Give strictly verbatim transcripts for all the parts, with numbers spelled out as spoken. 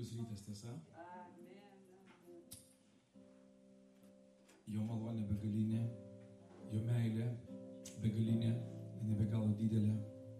puikus rytas, tiesa? Jo malonė begalinė, jo meilė begalinė, jinai be galo didelė.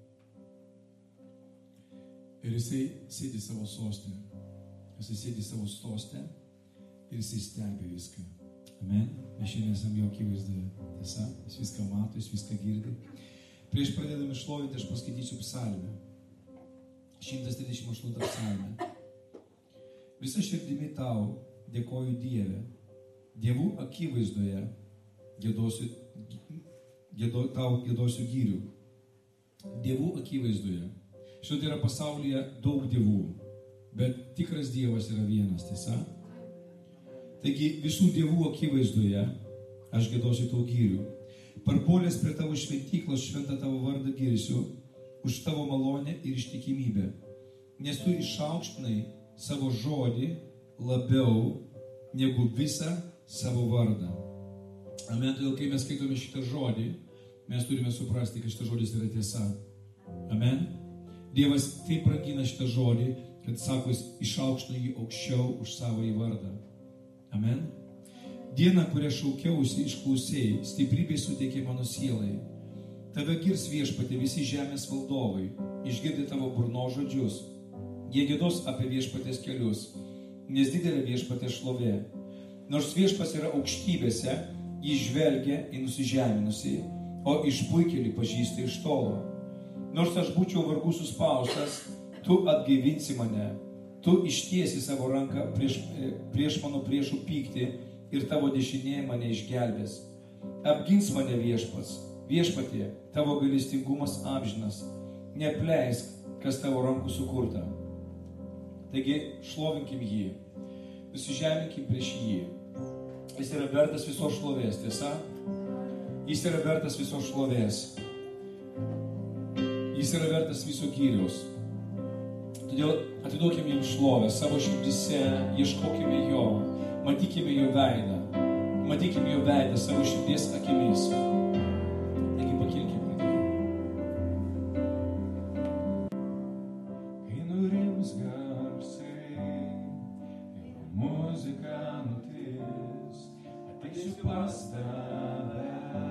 Ir jisai sėdi savo sostę. Jisai sėdi savo sostę ir jisai stebi viską. Amen. Mes šiandien esame jo akivaizdoje. Tiesa, jis viską mato, jis viską girdi. Prieš pradėdami šlovinti, aš paskaitysiu psalmę. šimtas trisdešimt aštunta psalmė. Visa širdimi tau dėkoju Dieve. Dievų akivaizdoje giedosiu, giedo, tau giedosiu gyrių. Dievų akivaizdoje. Štai yra pasaulyje daug dievų, bet tikras Dievas yra vienas, tiesa? Taigi visų dievų akivaizdoje aš giedosiu tau gyrių. Parpuolęs prie tavo šventyklos šventą tavo vardą girsiu už tavo malonę ir ištikimybę, nes tu išaukštinai savo žodį labiau negu visą savo vardą. Amen. Todėl, kai mes skaitome šitą žodį, mes turime suprasti, kad šitas žodis yra tiesa. Amen. Dievas taip brangina šitą žodį, kad sako, jis išaukštino jį aukščiau už savo į vardą. Amen. Diena, kurią šaukiausi, išklausėjai, stiprybė suteikė mano sielai. Tave girs Viešpatie visi žemės valdovai, išgirdi tavo burnos žodžius. Jie giedos apie Viešpaties kelius, nes didelė Viešpaties šlovė. Nors Viešpats yra aukštybėse, jis žvelgia į nusižeminusi, o išpuikėlį pažįsta iš tolo. Nors aš būčiau vargų suspaustas, tu atgaivinsi mane, tu ištiesi savo ranką prieš, prieš mano priešų pyktį ir tavo dešinė mane išgelbės. Apgins mane Viešpats, Viešpatie, tavo gailestingumas amžinas, neapleisk, kas tavo rankų sukurta. Taigi šlovinkim jį, nusižeminkim prieš jį. Jis yra vertas visos šlovės, tiesa? Jis yra vertas visos šlovės. Jis yra vertas viso gyriaus. Todėl atiduokime jam šlovę savo širdise, ieškokime jo, matykime jo veidą, matykime jo veidą savo širdies akimis. Taigi pakilkime tai. Kai nurims garsai ir muzika nutiks, ateisiu pas tave.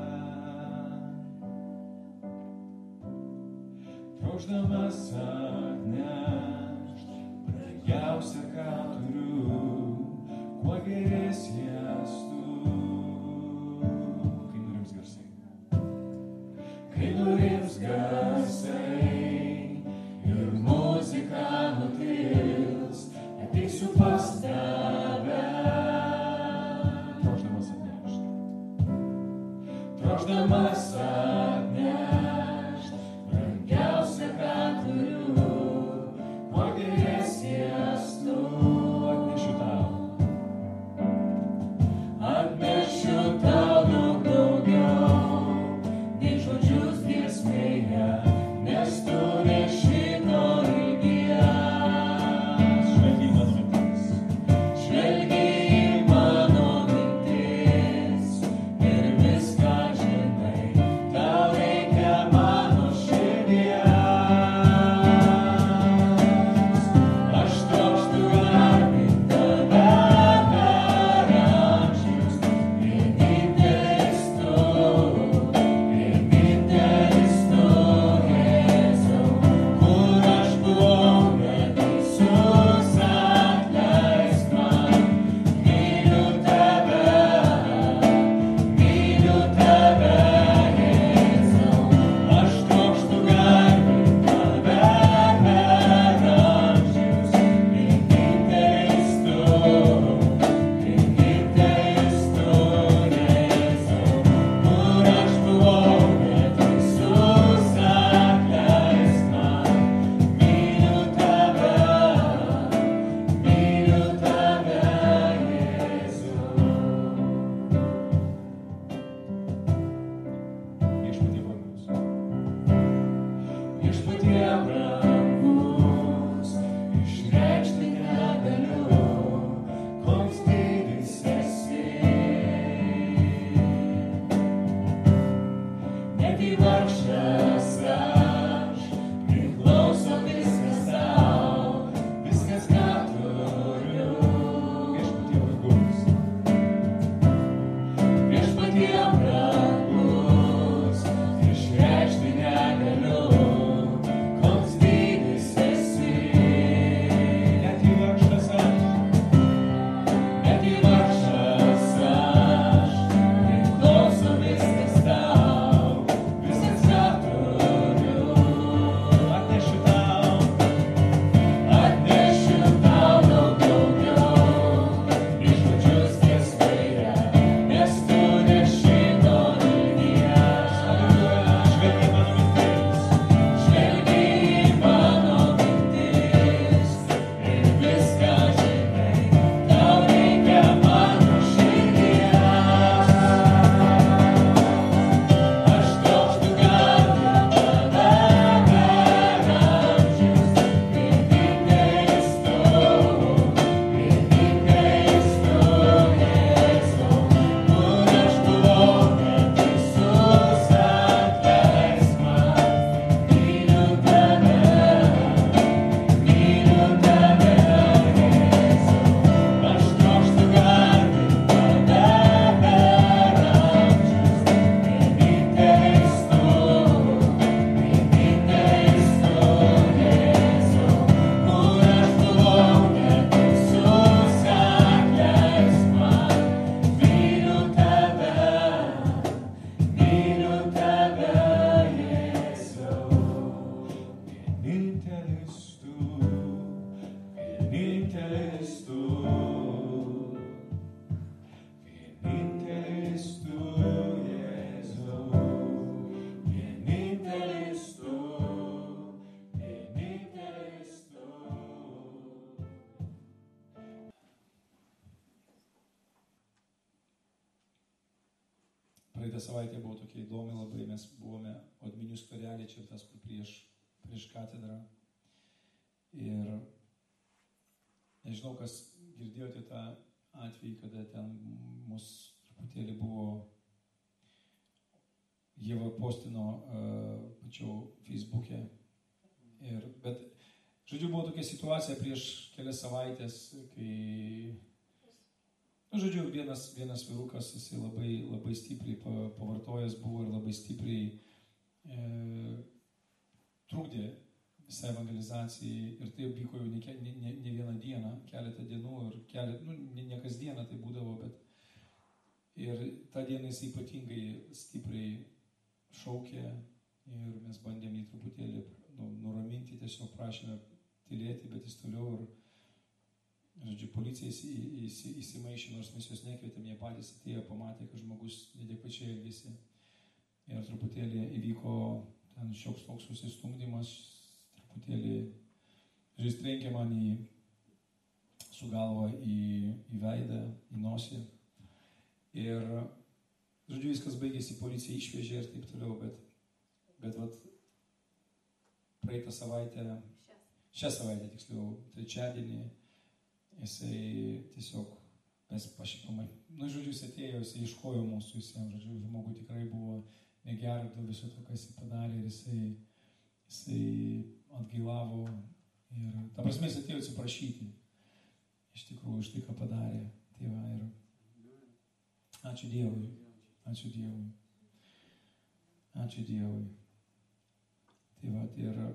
Trošdamas atnešt brangiausia, ką turiu, kuo geresnės tu. Kai nurims garsai. Kai nurims garsai ir muzika nutils, ateisiu pas tave. Trošdamas atnešt. Trošdamas atnešt brangiausia, ką turiu, kuo geresnės tu. Atnešiu tau. vienintelis tu, vienintelis tu, Jėzau, vienintelis tu, vienintelis tu. Praeitą savaitę buvo tokia įdomi labai, mes buvome Odminių skverelė, čia tas, kur prieš, prieš katedrą. Ir nežinau, kas girdėjote tą atvejį, kada ten mus truputėlį buvo, Ieva postino uh, pačiau Facebook'e. Ir, bet, žodžiu, buvo tokia situacija prieš kelias savaitės, kai, nu, žodžiu, vienas, vienas vyrukas, jisai labai, labai stipriai pavartojęs buvo ir labai stipriai e, trukdė visai evangelizacijai. Ir tai vyko jau ne, ne, ne, ne vieną dieną, keletą dienų ir keletą, nu, ne, ne kas dieną tai būdavo, bet ir tą dieną jis ypatingai stipriai šaukė ir mes bandėm jį truputėlį nu, nuraminti, tiesiog prašėme tylėti, bet jis toliau ir, žodžiu, policija įsi, įsi, įsimaišė, nors mes juos nekvietėm, jie patys atėjo, pamatė, kad žmogus nedekvačiai elgėsi. Ir truputėlį įvyko ten šioks toks susistumdymas, truputėlį, žodžiu, trenkė man į, su galva į, į veidą, į nosį. Ir, žodžiu, viskas baigėsi, policija išvežė ir taip toliau, bet, bet vat, praeitą savaitę, šią savaitę tiksliau, trečiadienį, jisai tiesiog, mes pašipamai, nu, žodžiu, jis atėjo, jisai iškojo mūsų visiems, žodžiu, žmogui tikrai buvo negera dėl viso to, ką jisai padarė ir jisai, jisai atgailavo ir, ta prasme, jis atėjo atsiprašyti iš tikrųjų iš tai, ką padarė. Tai va, ir ačiū Dievui, ačiū Dievui, ačiū Dievui. Tai va, tai ir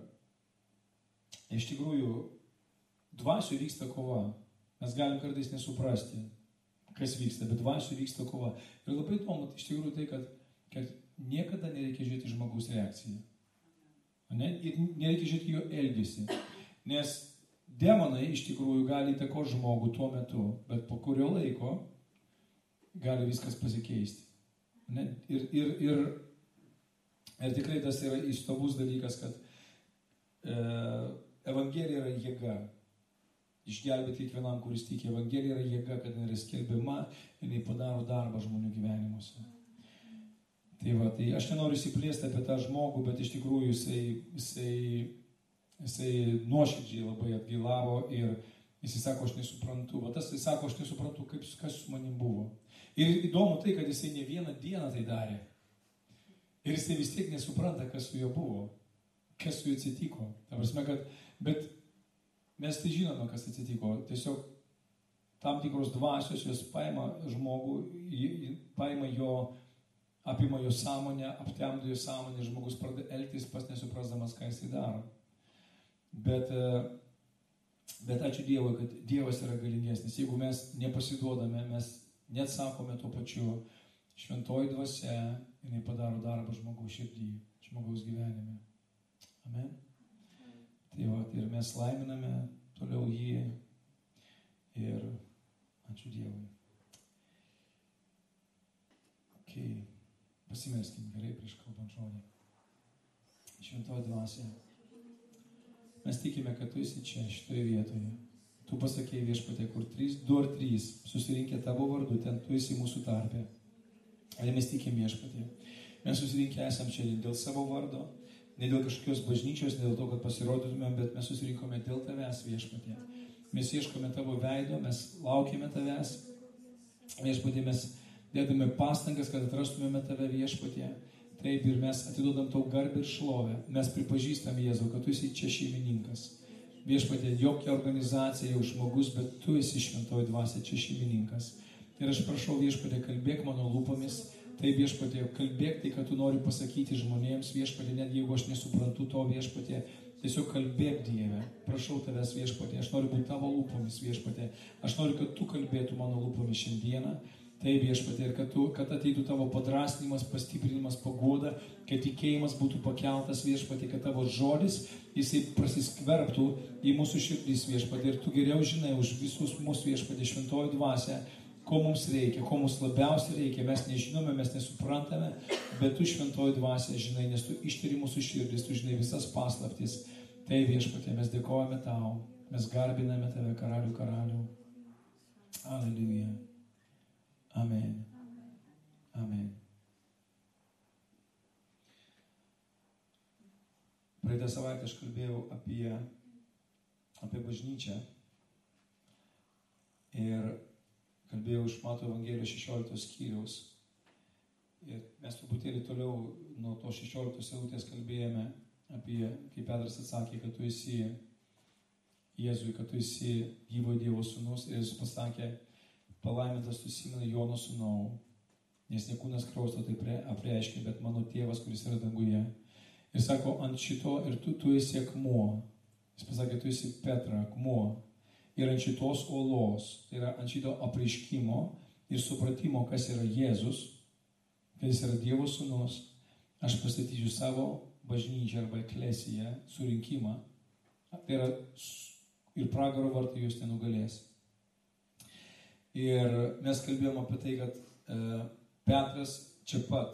iš tikrųjų dvasių vyksta kova. Mes galim kartais nesuprasti, kas vyksta, bet dvasių vyksta kova. Ir labai įdomu, iš tikrųjų tai, kad, kad niekada nereikia žiūrėti žmogaus reakciją. Ne? Ir nereikia žiūrėti jo elgesį. Nes demonai iš tikrųjų gali įtakoti žmogų tuo metu, bet po kurio laiko gali viskas pasikeisti. Ne? Ir, ir, ir, ir tikrai tas yra įstabus dalykas, kad e, Evangelija yra jėga. Išgelbėti kiekvienam, kuris tiki. Evangelija yra jėga, kad jinai yra skelbiama, jinai padaro darbą žmonių gyvenimuose. Tai va, tai aš nenoriu įsiplėsti apie tą žmogų, bet iš tikrųjų jisai, jisai, jisai nuoširdžiai labai atgailavo ir jisai sako, aš nesuprantu. Va tas jisai sako, aš nesuprantu, kaip, kas su manim buvo. Ir įdomu tai, kad jisai ne vieną dieną tai darė. Ir jisai vis tiek nesupranta, kas su juo buvo. Kas su juo atsitiko. Ta prasme, kad, bet mes tai žinome, kas atsitiko. Tiesiog tam tikros dvasios jos paima žmogų, paima jo, apima jo sąmonę, aptemdo jo sąmonę, žmogus pradeda elgtis pas nesuprasdamas, ką jisai daro. Bet, bet ačiū Dievui, kad Dievas yra galingesnis. Jeigu mes nepasiduodame, mes neatsakome tuo pačiu, šventoji dvasia, jinai padaro darbą žmogaus širdį, žmogaus gyvenime. Amen. Tai va, tai ir mes laiminame toliau jį ir ačiū Dievui. Ok, pasimelskim gerai prieš kalbant žodį. Šventoji dvasia, mes tikime, kad tu esi čia, šitoje vietoje. Tu pasakėjai Viešpatie, kur trys, du ar trys susirinkę tavo vardu, ten tu esi mūsų tarpe. Ir mes tikim Viešpatie. Mes susirinkę esam čia dėl savo vardo, ne dėl kažkokios bažnyčios, ne dėl to, kad pasirodytumėm, bet mes susirinkome dėl tavęs, Viešpatie. Mes ieškome tavo veido, mes laukime tavęs. Viešpatie, mes dėdame pastangas, kad atrastumėme tave, Viešpatie. Taip, ir mes atiduodam tau garbę ir šlovę. Mes pripažįstam, Jėzau, kad tu esi čia šeimininkas. Viešpatie, jokia organizacija, jau žmogus, bet tu esi šventoji dvasia čia šeimininkas. Ir aš prašau, Viešpatie, kalbėk mano lūpomis. Taip, Viešpatie, kalbėk tai, kad tu nori pasakyti žmonėms, Viešpatie, net jeigu aš nesuprantu to, Viešpatie, tiesiog kalbėk, Dieve. Prašau tavęs, Viešpatie, aš noriu būti tavo lūpomis, Viešpatie. Aš noriu, kad tu kalbėtų mano lūpomis šiandieną. Taip, viešpatie, ir kad, tu, kad ateitų tavo padrasnimas, pastiprinimas, paguoda, kad tikėjimas būtų pakeltas, viešpatie, kad tavo žodis, jisai prasiskverbtų į mūsų širdis, viešpatie, ir tu geriau žinai už visus mūsų, viešpatie, šventoji dvasia, ko mums reikia, ko mums labiausiai reikia, mes nežinome, mes nesuprantame, bet tu šventoji dvasia žinai, nes tu ištiri mūsų širdis, tu žinai visas paslaptis. Taip, viešpatie, mes dėkojame tau, mes garbiname tave, karalių, karalių. Alleluja. Amen. Amen. Praeitą savaitę aš kalbėjau apie, apie bažnyčią ir kalbėjau iš Mato Evangelijos šešioliktos skyriaus. Ir mes truputėlį toliau nuo to šešioliktos eilutės kalbėjome apie, kaip Petras atsakė, kad tu esi Jėzui, kad tu esi gyvo Dievo sūnus. Ir jis pasakė, palaimintas tu Simonai Jono sūnau, nes ne kūnas kraujas tai apreiškia, bet mano tėvas, kuris yra danguje. Ir sako, ant šito ir tu, tu esi akmuo. Jis pasakė, tu esi Petra, akmuo. Ir ant šitos uolos, tai yra ant šito apreiškimo ir supratimo, kas yra Jėzus, kad jis yra Dievo sūnus, aš pastatysiu savo bažnyčią arba eklesiją, surinkimą. Tai yra ir pragaro vartai jūs nenugalės. Ir mes kalbėjome apie tai, kad e, Petras čia pat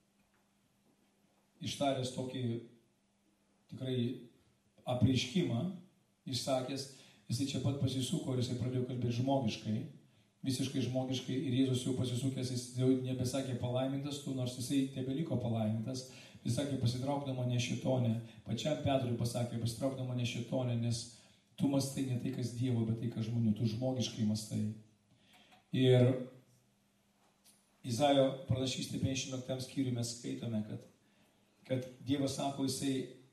ištaręs tokį tikrai apreiškimą, išsakęs, jisai čia pat pasisuko ir jisai pradėjo kalbėti žmogiškai, visiškai žmogiškai, ir Jėzus jau pasisukęs, jis jau nebesakė palaimintas tu, nors jisai tebeliko palaimintas, jis sakė pasitraukdama ne šėtonę, pačiam Petrui pasakė pasitraukdama ne šėtonę, nes tu mastai ne tai, kas Dievo, bet tai, kas žmonių, tu žmogiškai mastai. Ir Izaijo pranašystė penkiasdešimt penktam skyriui mes skaitome, kad, kad Dievas sako, jisai,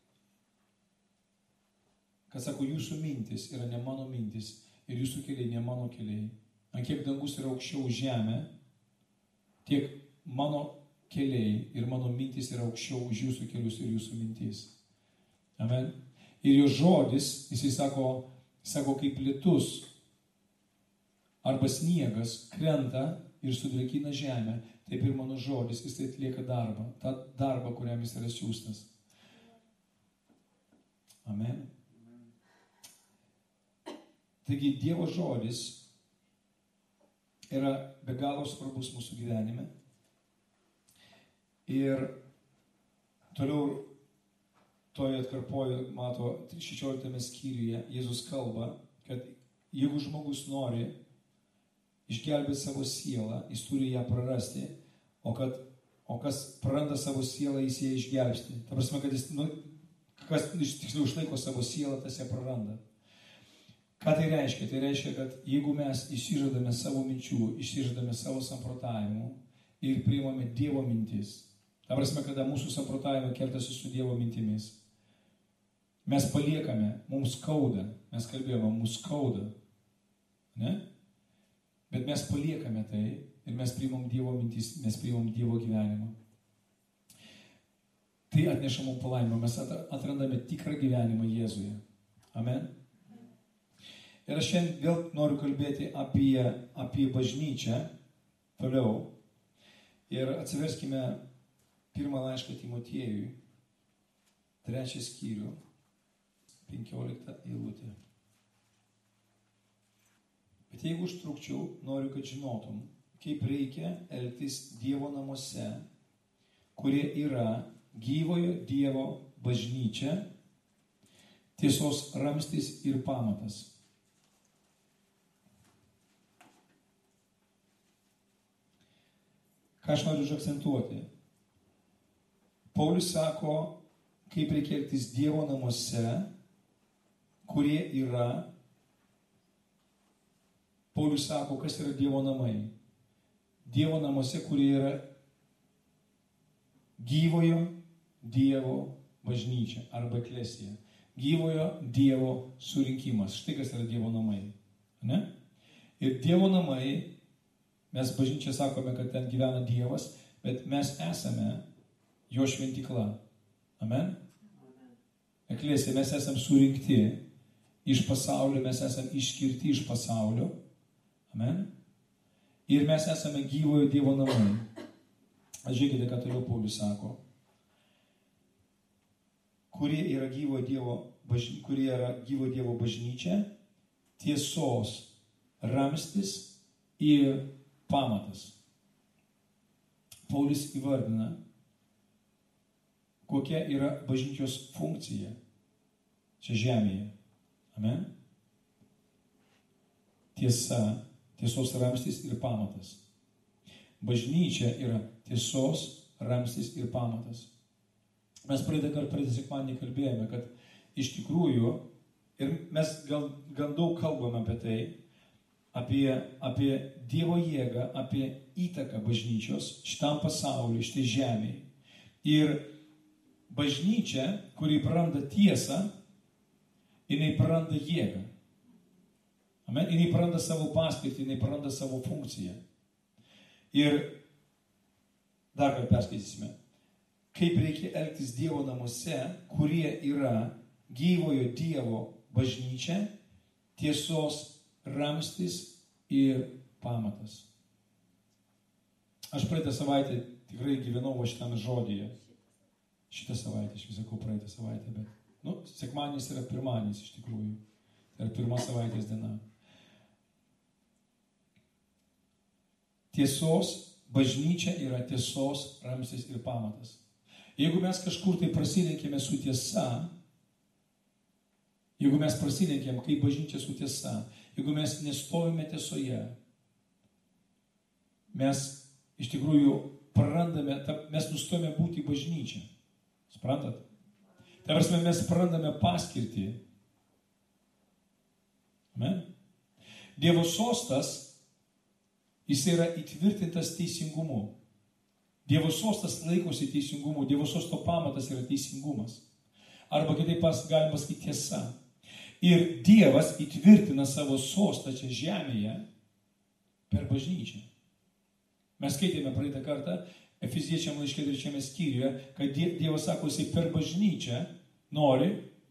kad sako, jūsų mintis yra ne mano mintis ir jūsų keliai ne mano keliai. Ant kiek dangus yra aukščiau už žemę, tiek mano keliai ir mano mintis yra aukščiau už jūsų kelius ir jūsų mintis. Amen. Ir jo žodis, jisai sako, sako kaip lietus arba sniegas krenta ir sudrėkina žemę, taip ir mano žodis, jis tai atlieka darbą, tą darbą, kuriam jis yra siųstas. Amen. Taigi Dievo žodis yra be galo svarbus mūsų gyvenime. Ir toliau toje atkarpoje, mato, šešioliktame skyriuje Jėzus kalba, kad jeigu žmogus nori išgelbėti savo sielą, jis turi ją prarasti, o, kad, o kas praranda savo sielą, jis ją išgelbsti. Ta prasme, kad jis, nu, kas tiksliau išlaiko savo sielą, tas ją praranda. Ką tai reiškia? Tai reiškia, kad jeigu mes išsižadame savo minčių, išsižadame savo samprotavimų ir priimame Dievo mintis, ta prasme, kada mūsų samprotavimai kertasi su Dievo mintimis, mes paliekame, mums skauda, mes kalbėjome, mums skauda, ne? Bet mes paliekame tai ir mes priimam Dievo mintis, mes priimam Dievo gyvenimą. Tai atneša mums palaimą, mes atrandame tikrą gyvenimą Jėzuje. Amen. Ir aš šiandien vėl noriu kalbėti apie, apie bažnyčią toliau. Ir atsiverskime pirmą laišką Timotiejui, trečią skyrių, penkioliktą eilutę. Bet jeigu užtrukčiau, noriu, kad žinotum, kaip reikia elgtis Dievo namuose, kurie yra gyvojo Dievo bažnyčia, tiesos ramstis ir pamatas. Ką aš noriu užakcentuoti? Paulius sako, kaip reikia elgtis Dievo namuose, kurie yra. Paulius sako, kas yra Dievo namai. Dievo namuose, kurie yra gyvojo Dievo bažnyčia arba eklesija. Gyvojo Dievo surinkimas. Štai kas yra Dievo namai. Ne? Ir Dievo namai, mes bažnyčia sakome, kad ten gyvena Dievas, bet mes esame jo šventykla. Amen? Eklesija, mes esame surinkti iš pasaulio, mes esame išskirti iš pasaulio. Amen? ir mes esame gyvojo Dievo namai. Žiūrėkite, ką toliau Paulius sako. Kurie yra gyvo Dievo, bažny, kurie yra gyvo Dievo bažnyčia, tiesos ramstis ir pamatas. Paulius įvardina, kokia yra bažnyčios funkcija čia žemėje. Amen. Tiesa, tiesos ramstis ir pamatas. Bažnyčia yra tiesos ramstis ir pamatas. Mes praeitą kartą praeitą sekmadienį kalbėjome, kad iš tikrųjų, ir mes gal, gan daug kalbame apie tai, apie, apie Dievo jėgą, apie įtaką bažnyčios šitam pasauliu, šitai žemėje. Ir bažnyčia, kuri praranda tiesą, jinai praranda jėgą. Amen. Jinai praranda savo paskirtį, jinai praranda savo funkciją. Ir dar kartą perskaitysime, kaip reikia elgtis Dievo namuose, kurie yra gyvojo Dievo bažnyčia, tiesos ramstis ir pamatas. Aš praeitą savaitę tikrai gyvenau va šitame žodyje. Šitą savaitę, aš vis sakau praeitą savaitę, bet, nu, sekmadienis yra pirmadienis iš tikrųjų. Tai yra pirma savaitės diena. Tiesos bažnyčia yra tiesos ramstis ir pamatas. Jeigu mes kažkur tai prasilenkėme su tiesa, jeigu mes prasilenkėm kaip bažnyčia su tiesa, jeigu mes nestovime tiesoje, mes iš tikrųjų prarandame, mes nustojame būti bažnyčia. Suprantat? Tai prasme, mes prarandame paskirtį. Amen? Dievo sostas, jis yra įtvirtintas teisingumu. Dievo sostas laikosi teisingumu. Dievo sosto pamatas yra teisingumas. Arba kitaip galima pasakyti tiesa. Ir Dievas įtvirtina savo sostą čia žemėje per bažnyčią. Mes skaitėme praeitą kartą Efeziečiam laiške trečiame skyriuje, kad Dievas sako, jisai per bažnyčią nori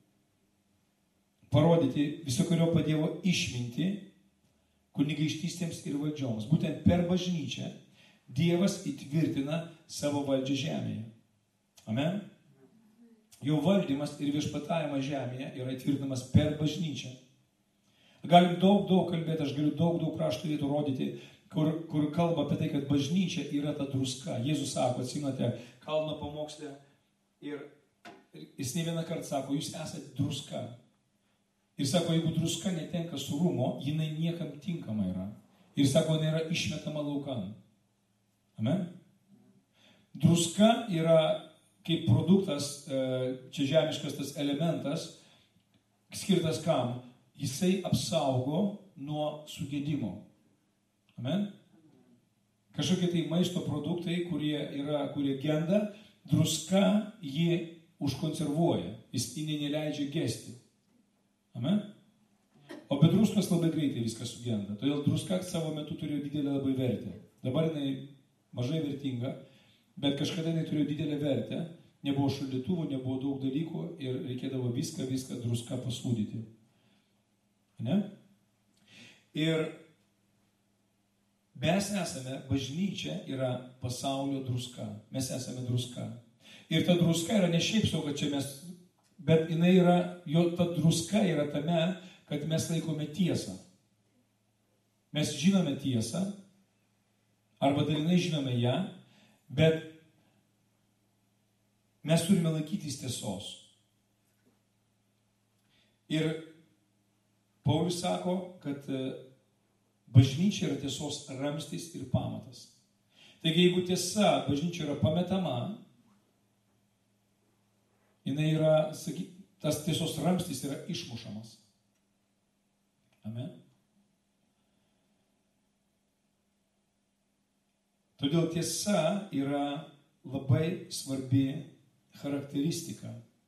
parodyti visokeriopą Dievo išmintį kunigaikštystėms ir valdžioms. Būtent per bažnyčią Dievas įtvirtina savo valdžią žemėje. Amen. Jo valdymas ir viešpatavimas žemėje yra įtvirtinamas per bažnyčią. Galim daug, daug kalbėti, aš galiu daug, daug raštų vietų rodyti, kur, kur kalba apie tai, kad bažnyčia yra ta druska. Jėzus sako, atsimate, kalno pamokslė ir, ir jis ne vieną kartą sako, jūs esate druska. Ir sako, jeigu druska netenka surumo, jinai niekam tinkama yra. Ir sako, jinai yra išmetama laukan. Amen? Druska yra kaip produktas, čia žemiškas tas elementas, skirtas kam? Jisai apsaugo nuo sugėdimo. Amen? Kažkokie tai maisto produktai, kurie, yra, kurie genda, druska jį užkonservuoja. Jis jinai neleidžia gesti. Amen? O be druskos labai greitai viskas sugenda. Todėl druska savo metu turėjo didelę labai vertę. Dabar jinai mažai vertinga, bet kažkada jinai turėjo didelę vertę. Nebuvo šaldytuvų, nebuvo daug dalykų ir reikėdavo viską, viską druska pasūdyti. Ne? Ir mes esame, bažnyčia yra pasaulio druska. Mes esame druska. Ir ta druska yra ne šiaip sau, kad čia mes, bet jinai yra, jo ta druska yra tame, kad mes laikome tiesą. Mes žinome tiesą, arba dalinai žinome ją, bet mes turime laikytis tiesos. Ir Paulius sako, kad bažnyčia yra tiesos ramstis ir pamatas. Taigi, jeigu tiesa bažnyčia yra pametama, jinai yra, saky, tas tiesos ramstis yra išmušamas. Amen. Todėl tiesa yra labai svarbi charakteristika.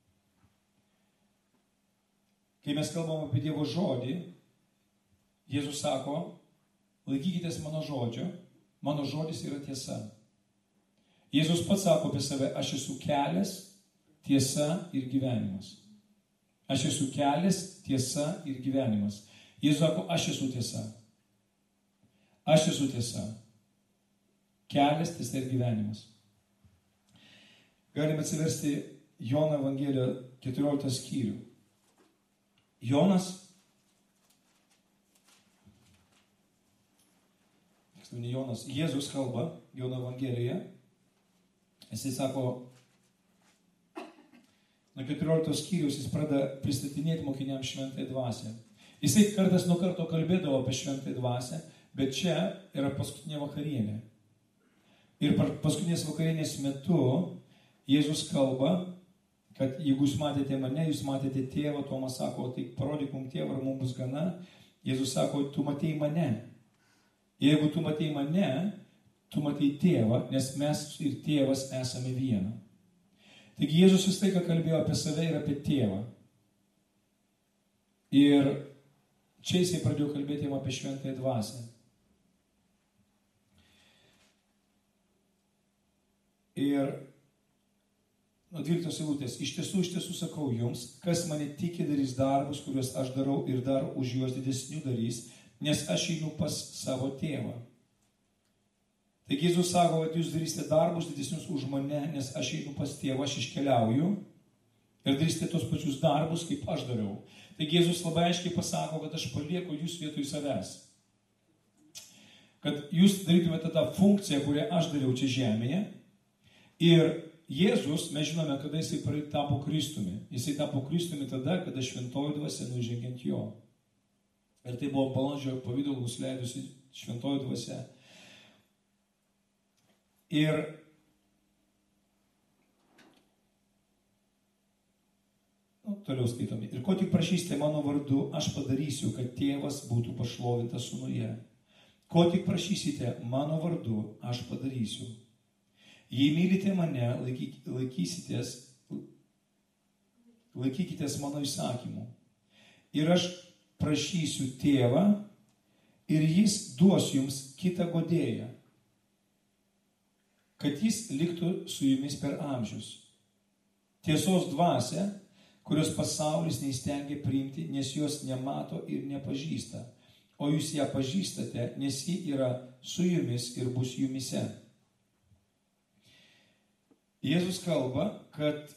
Kai mes kalbam apie Dievo žodį, Jėzus sako, laikykitės mano žodžio, mano žodis yra tiesa. Jėzus pats sako apie save, aš esu kelias, tiesa ir gyvenimas. Aš esu kelias, tiesa ir gyvenimas. Jėzus sako, aš esu tiesa. Aš esu tiesa. Kelias, tiesa ir gyvenimas. Galime atsiversti Jono Evangeliją keturioliktą skyrių. Jonas, tiksliau ne Jonas, Jėzus kalba Jono Evangelijoje. Jisai sako, nuo keturioliktos skyriaus jis pradeda pristatinėti mokiniams šventąją dvasią. Jisai kartas nuo karto kalbėdavo apie šventąją dvasią, bet čia yra paskutinė vakarienė. Ir paskutinės vakarienės metu Jėzus kalba, kad jeigu jūs matėte mane, jūs matėte tėvą. Tomas sako, tai parodyk mums tėvą, ar mums bus gana. Jėzus sako, tu matei mane. Jeigu tu matei mane, tu matei tėvą, nes mes ir tėvas esame viena. Taigi Jėzus vis laiką kalbėjo apie save ir apie tėvą. Ir čia jisai pradėjo kalbėti apie šventąją dvasią. Ir nuo dvyliktos eilutės, iš tiesų, iš tiesų sakau jums, kas mane tiki, darys darbus, kuriuos aš darau ir dar už juos didesnių darys, nes aš einu pas savo tėvą. Taigi Jėzus sako, kad jūs darysite darbus didesnius už mane, nes aš einu pas tėvą, aš iškeliauju ir darysite tos pačius darbus, kaip aš dariau. Taigi Jėzus labai aiškiai pasako, kad aš palieku jūs vietoj savęs. Kad jūs darytumėte tą funkciją, kurią aš dariau čia žemėje. Ir Jėzus, mes žinome, kada jisai tapo Kristumi. Jisai tapo Kristumi tada, kada šventoji dvasia nužengiant jo. Ir tai buvo balandžio pavidalų nusileidusi šventoji dvasia. Ir nu, toliau skaitome. Ir ko tik prašysite mano vardu, aš padarysiu, kad tėvas būtų pašlovintas sūnuje. Ko tik prašysite mano vardu, aš padarysiu. Jei mylite mane, laikyk, laikysitės, laikykitės mano įsakymų. Ir aš prašysiu tėvą, ir jis duos jums kitą guodėją, kad jis liktų su jumis per amžius. Tiesos dvasia, kurios pasaulis neįstengia priimti, nes jos nemato ir nepažįsta. O jūs ją pažįstate, nes ji yra su jumis ir bus jumise. Jėzus kalba, kad,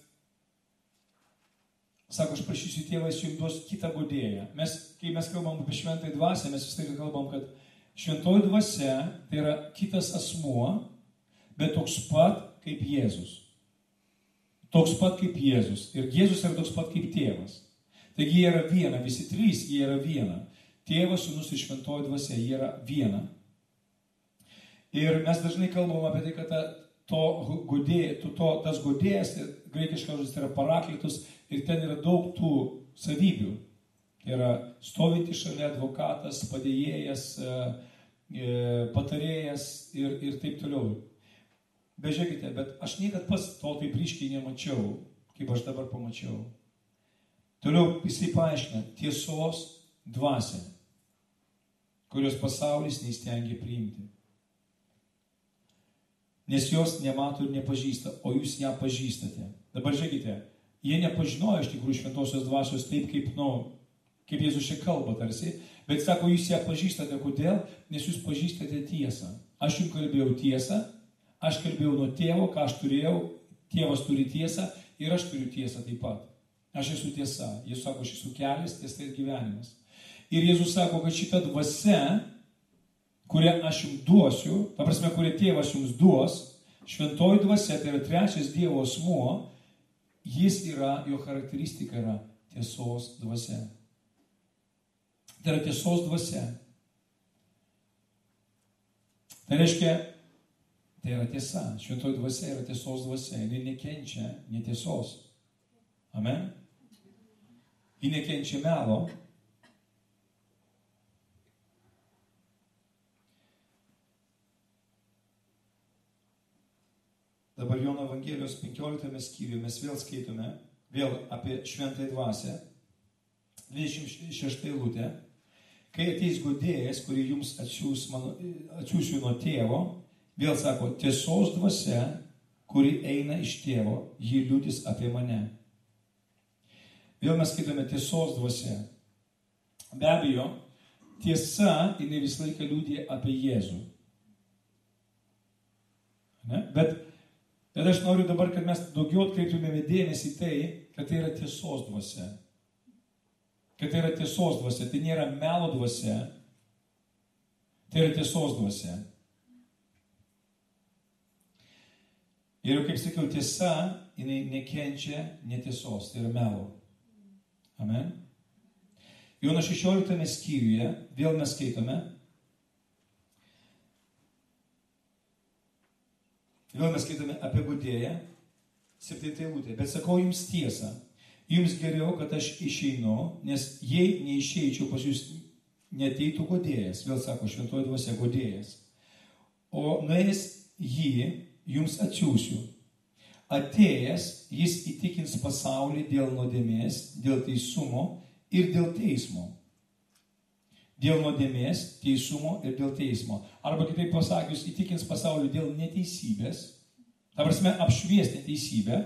sako, aš prašysiu tėvą, jis jums duos kitą guodėją. Mes, kai mes kalbam apie šventąją dvasią, mes vis tiek kalbam, kad šventoji dvasia tai yra kitas asmuo, bet toks pat kaip Jėzus. Toks pat kaip Jėzus. Ir Jėzus yra toks pat kaip tėvas. Taigi jie yra viena, visi trys jie yra viena. Tėvas, sūnus ir šventoji dvasia, jie yra viena. Ir mes dažnai kalbam apie tai, kad ta To godė, to, to, tas godėjas, graikiškas žodis tai yra paraklitus, ir ten yra daug tų savybių. Tai yra stovinti šalia advokatas, padėjėjas, patarėjas ir, ir taip toliau. Bet žiūrėkite, bet aš niekad pats to taip ryškiai nemačiau, kaip aš dabar pamačiau. Toliau jisai paaiškina tiesos dvasią, kurios pasaulis neįstengia priimti. Nes jos nemato ir nepažįsta, o jūs ją pažįstate. Dabar žiūrėkite, jie nepažinojo iš tikrųjų šventosios dvasios taip, kaip, nu, kaip Jėzus čia kalba tarsi, bet sako, jūs ją pažįstate. Kodėl? Nes jūs pažįstate tiesą. Aš jums kalbėjau tiesą, aš kalbėjau nuo tėvo, ką aš turėjau, tėvas turi tiesą ir aš turiu tiesą taip pat. Aš esu tiesa. Jėzus sako, aš esu kelias, tiesa ir gyvenimas. Ir Jėzus sako, kad šita dvasia, kurią aš jums duosiu, ta prasme, kurią tėvas jums duos, šventoji dvasia, tai yra trečias Dievo asmuo, jis yra, jo charakteristika yra tiesos dvasia. Tai yra tiesos dvasia. Tai reiškia, tai yra tiesa. Šventoji dvasia yra tiesos dvasia. Ji nekenčia netiesos. Amen. Ji nekenčia melo. Dabar Jono Evangelijos penkioliktame skyriuje mes vėl skaitome, vėl apie šventąją dvasią, dvidešimt šešta eilutė. Kai ateis guodėjas, kurį jums atsiųs mano, atsiųsiu nuo tėvo, vėl sako, tiesos dvasia, kuri eina iš tėvo, ji liudys apie mane. Vėl mes skaitome tiesos dvasia. Be abejo, tiesa, jinai visą laiką liudija apie Jėzų. Bet, bet aš noriu dabar, kad mes daugiau atkreiptumėme dėmesį į tai, kad tai yra tiesos dvasia. Kad tai yra tiesos dvasia, tai nėra melo dvasia, tai yra tiesos dvasia. Ir kaip sakiau, tiesa, jinai nekenčia netiesos, tai yra melo. Amen. Jono šešioliktame skyriuje, vėl mes skaitome, vėl mes skaitome apie guodėją, septintą eilutę. Bet sakau jums tiesą, jums geriau, kad aš išeinu, nes jei neišeičiau pas jūs, neteitų guodėjas, vėl sako šventoji dvasia guodėjas, o nuėjęs jį jums atsiųsiu. Atėjęs, jis įtikins pasaulį dėl nuodėmės, dėl teisumo ir dėl teismo. Dėl nuodėmės, teisumo ir dėl teismo. Arba kitaip pasakius, įtikins pasaulį dėl neteisybės, ta prasme apšvies neteisybę,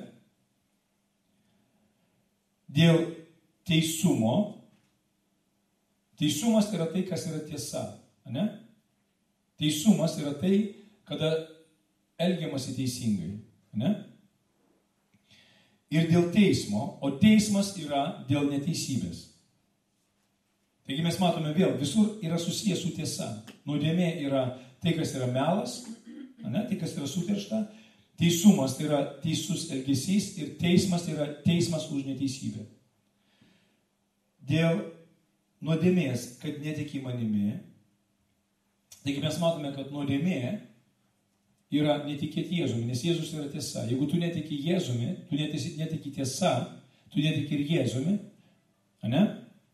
dėl teisumo. Teisumas yra tai, kas yra tiesa. Ne? Teisumas yra tai, kada elgiamasi teisingai. Ne? Ir dėl teismo, o teismas yra dėl neteisybės. Taigi mes matome vėl, visur yra susijęs su tiesa. Nuodėmė yra tai, kas yra melas, ne? Tai, kas yra suteršta. Teisumas tai yra teisus elgesys ir teismas tai yra teismas už neteisybę. Dėl nuodėmės, kad netiki manimi. Taigi mes matome, kad nuodėmė yra netikėti Jėzumi, nes Jėzus yra tiesa. Jeigu tu netiki Jėzumi, tu netiki tiesa, tu netiki ir Jėzumi, ne?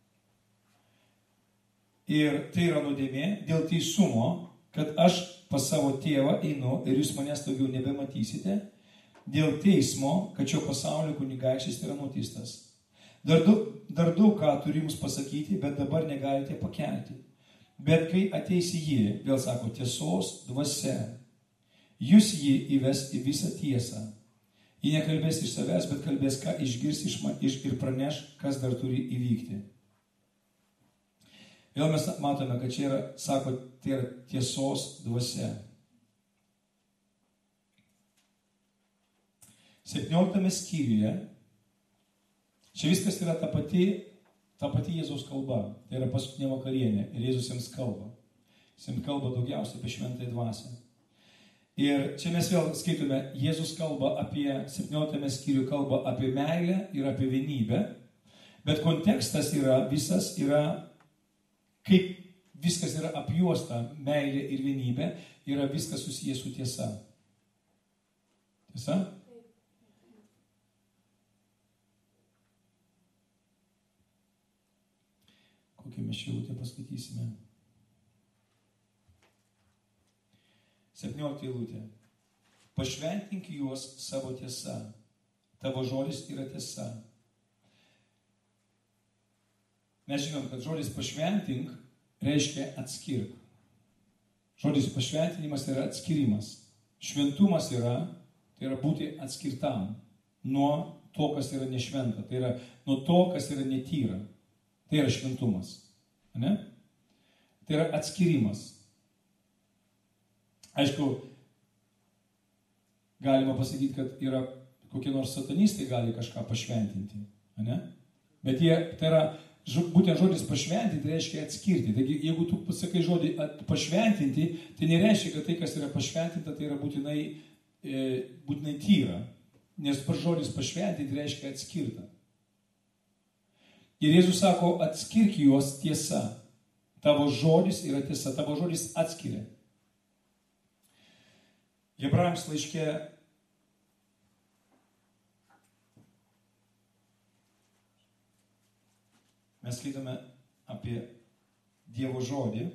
Ir tai yra nuodėmė dėl teisumo, kad aš pas savo tėvą einu ir jūs manęs daugiau nebematysite, dėl teismo, kad šio pasaulio kunigaikštis yra nuteistas. Dar daug, dar daug ką turiu jums pasakyti, bet dabar negalite pakelti. Bet kai ateisi jį, vėl sako, tiesos dvasia, jūs jį įves į visą tiesą. Jį nekalbės iš savęs, bet kalbės, ką išgirs iš, iš ir praneš, kas dar turi įvykti. Vėl mes matome, kad čia yra, sako, tai yra tiesos dvasia. septynioliktame skyriuje, čia viskas yra ta pati, ta pati Jėzaus kalba. Tai yra paskutinė vakarienė ir Jėzus jiems kalba. Jis jiems kalba daugiausiai apie šventąją dvasią. Ir čia mes vėl skaitome, Jėzus kalba apie, septynioliktame skyriuje kalba apie meilę ir apie vienybę, bet kontekstas yra, visas yra, kaip viskas yra apjuosta, meilė ir vienybė, yra viskas susijęs su tiesa. Tiesa? Kokią mes šilutę paskaitysime? septyniolikta eilutė. Pašventink juos savo tiesa. Tavo žodis yra tiesa. Mes žinom, kad žodis pašventink reiškia atskirk. Žodis pašventinimas yra atskirimas. Šventumas yra, tai yra būti atskirtam nuo to, kas yra nešventa. Tai yra nuo to, kas yra netyra. Tai yra šventumas. Ne? Tai yra atskirimas. Aišku, galima pasakyti, kad yra kokie nors satanistai gali kažką pašventinti, ne? Bet jie, tai yra, būtent žodis pašventinti reiškia atskirti. Taigi, jeigu tu pasakai žodį pašventinti, tai nereiškia, kad tai, kas yra pašventinta, tai yra būtinai, e, būtinai tyra. Nes par žodis pašventinti reiškia atskirta. Ir Jėzus sako, atskirk juos tiesa. Tavo žodis yra tiesa, tavo žodis atskiria. Hebrajams laiške mes skaitome apie Dievo žodį.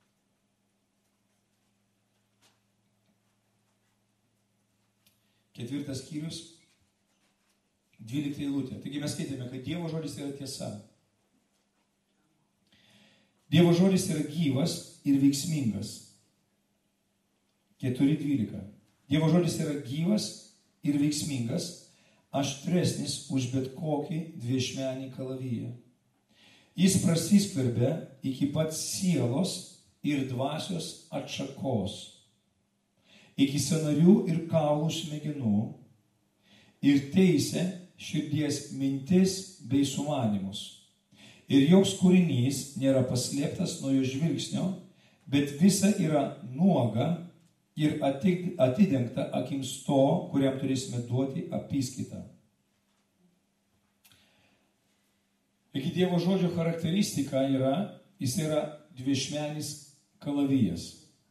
Ketvirtas skyrius, dvylikta eilutė. Taigi mes skaitėme, kad Dievo žodis yra tiesa. Dievo žodis yra gyvas ir veiksmingas. keturi dvylika. Dievo žodis yra gyvas ir veiksmingas, aštresnis už bet kokį dviešmenį kalaviją. Jis prasiskverbia iki pat sielos ir dvasios atšakos. iki sąnarių ir kaulų smegenų ir teisia širdies mintis bei sumanymus. Ir joks kūrinys nėra paslėptas nuo jo žvilgsnio, bet visa yra nuoga ir atidengta akims to, kuriam turėsime duoti apyskaitą. Taigi Dievo žodžio charakteristika yra, jis yra dviašmenis kalavijas.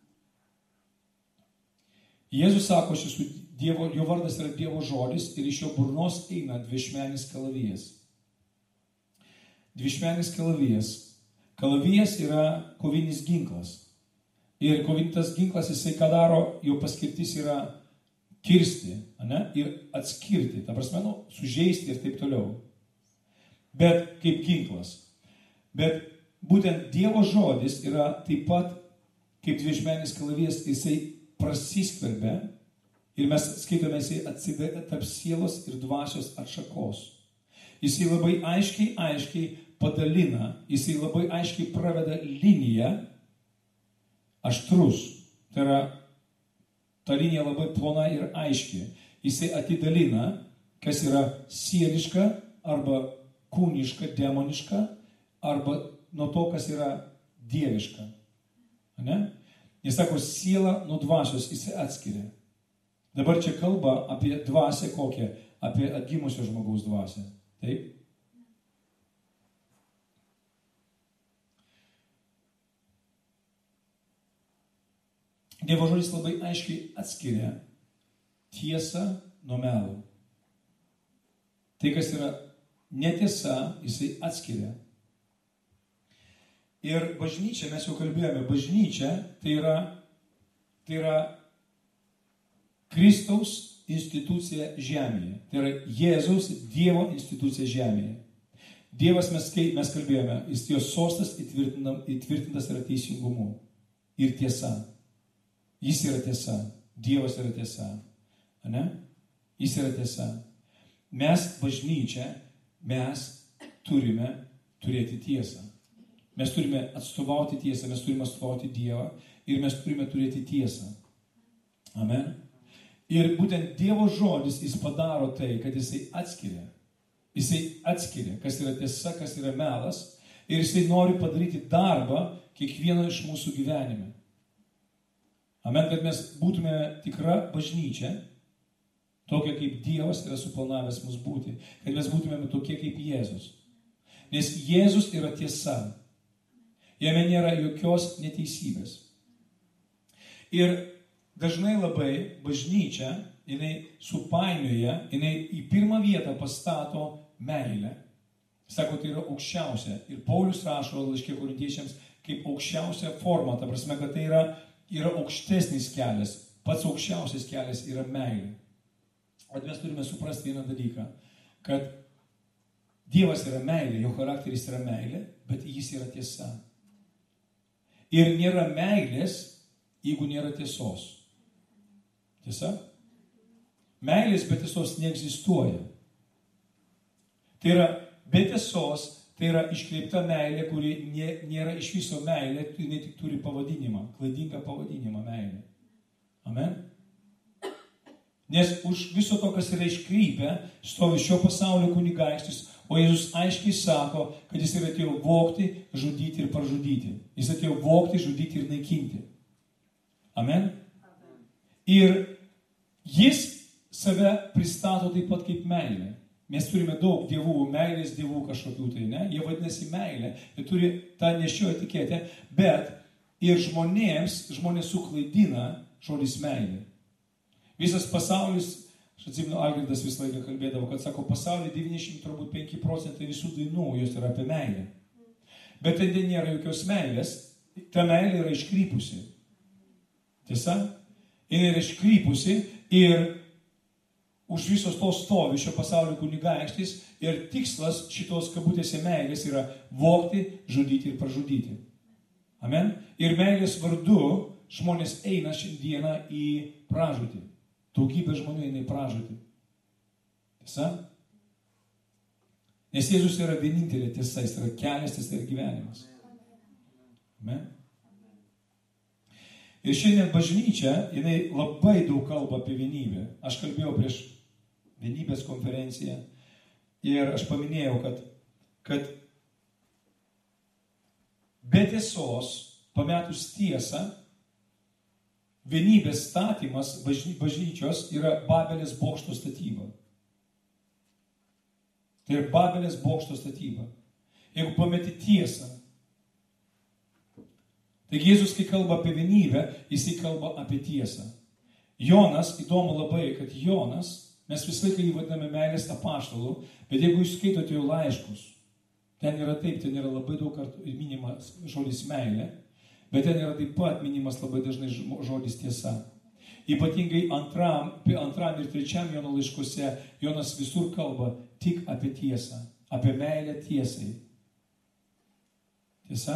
Jėzus sako, šis Dievo, jo vardas yra Dievo žodis ir iš jo burnos eina dviašmenis kalavijas. Dviašmenis kalavijas. Kalavijas yra kovinis ginklas. Ir kovintas ginklas, jisai ką daro, jo paskirtis yra kirsti, ane, ir atskirti, ta prasme, nu, sužeisti ir taip toliau. Bet kaip ginklas. Bet būtent Dievo žodis yra taip pat kaip dviašmenis kalavijas, jisai prasiskverbia ir mes skaitome, jisai atsideda tarp sielos ir dvasios atšakos. Jisai labai aiškiai, aiškiai padalina, jisai labai aiškiai praveda liniją aštrus. Tai yra, ta linija labai plona ir aiški. Jisai atidalina, kas yra sieliška arba kūniška, demoniška, arba nuo to, kas yra dieviška. Ne? Jis sako, siela nuo dvasios jisai atskiria. Dabar čia kalba apie dvasę kokią, apie atgimusio žmogaus dvasę. Taip? Dievo žodis labai aiškiai atskiria tiesą nuo melo. Tai, kas yra netiesa, jisai atskiria. Ir bažnyčia, mes jau kalbėjome, bažnyčia tai yra, tai yra Kristaus institucija žemėje. Tai yra Jėzaus, Dievo institucija žemėje. Dievas, mes, mes kalbėjome, jis jo sostas įtvirtintas yra teisingumu ir tiesa. Jis yra tiesa. Dievas yra tiesa. Ane? Jis yra tiesa. Mes, bažnyčia, mes turime turėti tiesą. Mes turime atstovauti tiesą, mes turime atstovauti Dievą ir mes turime turėti tiesą. Amen. Ir būtent Dievo žodis, jis padaro tai, kad jisai atskiria. Jisai atskiria, kas yra tiesa, kas yra melas. Ir jisai nori padaryti darbą kiekvieno iš mūsų gyvenime. Amen, kad mes būtume tikra bažnyčia, tokia kaip Dievas yra suplanavęs mus būti. Kad mes būtume tokie kaip Jėzus. Nes Jėzus yra tiesa. Jame nėra jokios neteisybės. Ir dažnai labai bažnyčia, jinai supainioja, jinai į pirmą vietą pastato meilę. Sako, tai yra aukščiausia. Ir Paulius rašo laiške korintiečiams kaip aukščiausia forma. Ta prasme, kad tai yra, yra aukštesnis kelias. Pats aukščiausias kelias yra meilė. O mes turime suprasti vieną dalyką, kad Dievas yra meilė, jo charakteris yra meilė, bet jis yra tiesa. Ir nėra meilės, jeigu nėra tiesos. Tiesa? Meilės be tiesos neegzistuoja. Tai yra be tiesos, tai yra iškreipta meilė, kuri nė, nėra iš viso meilė, jinai tik turi pavadinimą, klaidingą pavadinimą meilė. Amen? Nes už viso to, kas yra iškrypę, stovi šio pasaulio kunigaikštis, o Jėzus aiškiai sako, kad jis yra atėjo vogti, žudyti ir pražudyti. Jis atėjo vogti, žudyti ir naikinti. Amen? Amen. Ir jis save pristato taip pat kaip meilė. Mes turime daug dievų, meilės dievų kažkokių tai, ne? Jie vadinasi meilė, jie turi tą nešio etiketę, bet ir žmonėms, žmonės suklaidina žodis meilė. Visas pasaulis, aš atsimenu, Algirdas visą laiką kalbėdavo, kad sako, pasaulyje devyniasdešimt penki procentai visų dainų, jos yra apie meilę. Bet ten nėra jokios meilės, ta meilė yra iškrypusi. Tiesa? Ji yra iškrypusi ir už visos tos stovi šio pasaulio kunigaikštis ir tikslas šitos kabutėse meilės yra vogti, žudyti ir pražudyti. Amen? Ir meilės vardu žmonės eina šiandieną į pražūtį. Daugybė žmonių eina į pražūtį. Tiesa? Nes Jėzus yra vienintelė tiesa, jis yra kelias, tiesa ir gyvenimas. Amen? Ir šiandien bažnyčia, jinai labai daug kalba apie vienybę. Aš kalbėjau prieš vienybės konferenciją ir aš paminėjau, kad, kad be tiesos, pametus tiesą, vienybės statymas bažny, bažnyčios yra Babelės bokšto statyba. Tai yra Babelės bokšto statyba. Jeigu pameti tiesą, taigi Jėzus, kai kalba apie vienybę, jisai kalba apie tiesą. Jonas, įdomu labai, kad Jonas, mes visą laiką jį vadiname meilės apaštalu, bet jeigu jūs skaitote jo laiškus, ten yra taip, ten yra labai daug kartų minimas žodis meilė, bet ten yra taip pat minimas labai dažnai žodis tiesa. Ypatingai antram, antram ir trečiam Jono laiškuose Jonas visur kalba tik apie tiesą, apie meilę tiesai. Tiesa?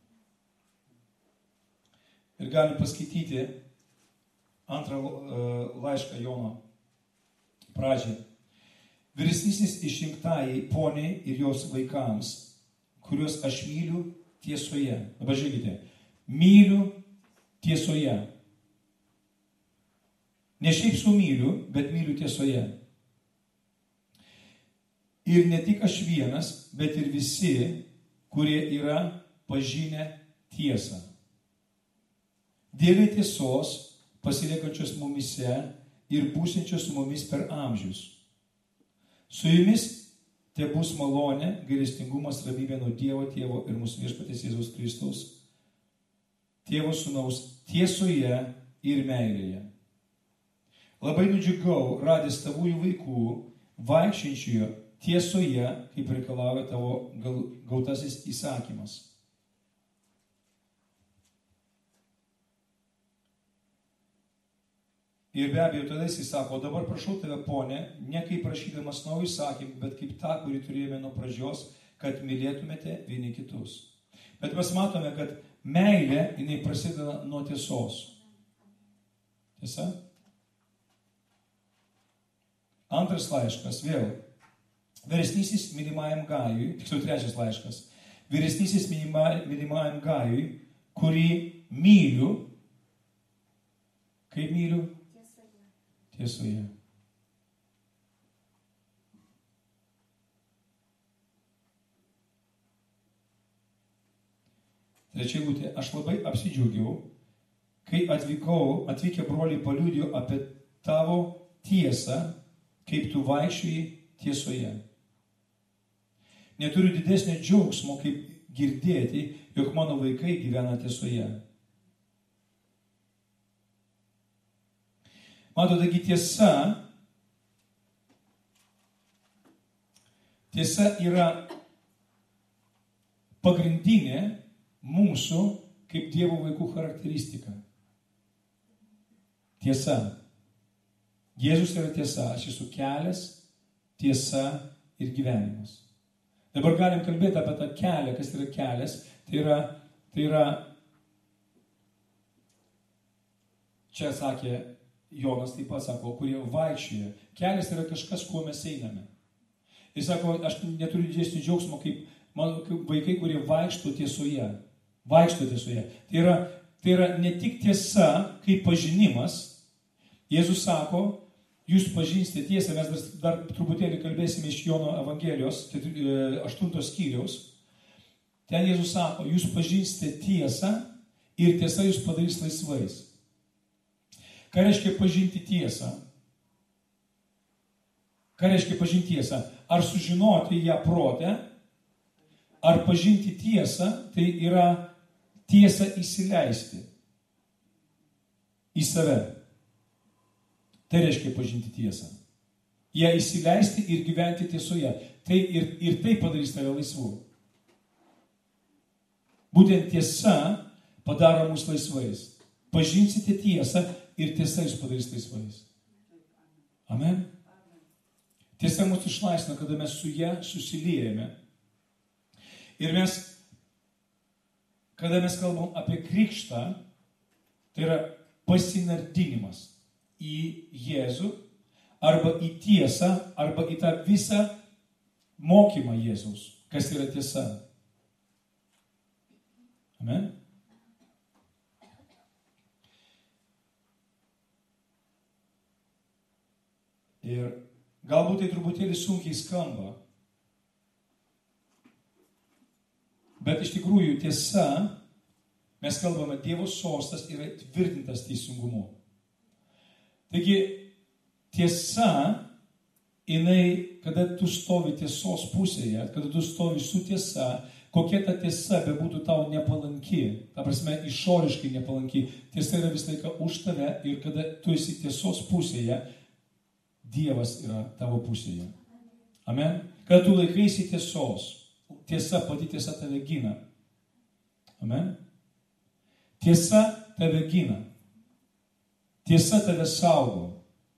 Ir galim paskaityti antrą laišką Jono pradžią. Vyresnysis išrinktajai poniai ir jos vaikams, kuriuos aš myliu tiesoje. Dabar žiūrėkite, myliu tiesoje. Ne šiaip su myliu, bet myliu tiesoje. Ir ne tik aš vienas, bet ir visi, kurie yra pažinę tiesą. Dėlė tiesos, pasiliekančios mumise ir būsinčios su mumis per amžius. Su jumis te bus malonė, gailestingumas, ramybė nuo Dievo Tėvo ir mūsų viešpaties Jėzaus Kristaus, Tėvo Sūnaus tiesoje ir meilėje. Labai nudžiugau, radęs tavųjų vaikų, vaikščiančiųjų tiesoje, kaip reikalauja tavo gautasis įsakymas. Ir be abejo, tada jis sako, dabar prašau tave, ponė, ne kaip prašydamas naują įsakymą, bet kaip tą, kurį turėjome nuo pradžios, kad mylėtumėte vieni kitus. Bet mes matome, kad meilė, jinai prasideda nuo tiesos. Tiesa? Antras laiškas, vėl. Vyresnysis mylimajam Gajui, tiksliau trečias laiškas. Vyresnysis mylimajam Gajui, kurį myliu, kaip myliu? Tiesoje. Trečia eilutė. Aš labai apsidžiaugiau, kai atvykau, atvykę broliai paliudijo apie tavo tiesą, kaip tu vaikščiai tiesoje. Neturiu didesnio džiaugsmo, kaip girdėti, jog mano vaikai gyvena tiesoje. Matote, tiesa, tiesa yra pagrindinė mūsų kaip Dievo vaikų charakteristika. Tiesa. Jėzus yra tiesa. Aš esu kelias, tiesa ir gyvenimas. Dabar galim kalbėti apie tą kelią, kas yra kelias. Tai yra, tai yra čia sakė Jonas taip pat sako, kurie vaikščioja. Kelias yra kažkas, kuo mes einame. Jis sako, aš neturiu didesnio džiaugsmo, kaip, man, kaip vaikai, kurie vaikšto tiesoje. Vaikšto tiesoje. Tai yra, tai yra ne tik tiesa, kaip pažinimas. Jėzus sako, jūs pažinsite tiesą, mes dar, dar truputėlį kalbėsime iš Jono Evangelijos, aštuntos skyriaus. Ten Jėzus sako, jūs pažinsite tiesą ir tiesa jūs padarys laisvais. Ką reiškia pažinti tiesą? Ką reiškia pažinti tiesą? Ar sužinoti ją protę, ar pažinti tiesą, tai yra tiesą įsileisti į save. Tai reiškia pažinti tiesą. Ją įsileisti ir gyventi tiesoje. Tai ir, ir tai padarys tave laisvu. Būtent tiesa padaro mus laisvais. Pažinsite tiesą ir tiesa jūs padarys laisvais. Amen. Tiesa mus išlaisvina, kada mes su ją susiliejame. Ir mes, kada mes kalbam apie krikštą, tai yra pasinardinimas į Jėzų, arba į tiesą, arba į tą visą mokymą Jėzaus, kas yra tiesa. Amen. Ir galbūt tai truputėlį sunkiai skamba, bet iš tikrųjų tiesa, mes kalbame, Dievo sostas yra tvirtintas teisingumu. Taigi, tiesa, jinai, kada tu stovi tiesos pusėje, kada tu stovi su tiesa, kokia ta tiesa bebūtų tau nepalanki, ta prasme, išoriškai nepalanki, tiesa yra vis laiką už tave ir kada tu esi tiesos pusėje, Dievas yra tavo pusėje. Amen. Kada tu laikaisi tiesos, tiesa, pati tiesa tave gina. Amen. Tiesa tave gina. Tiesa tave saugo.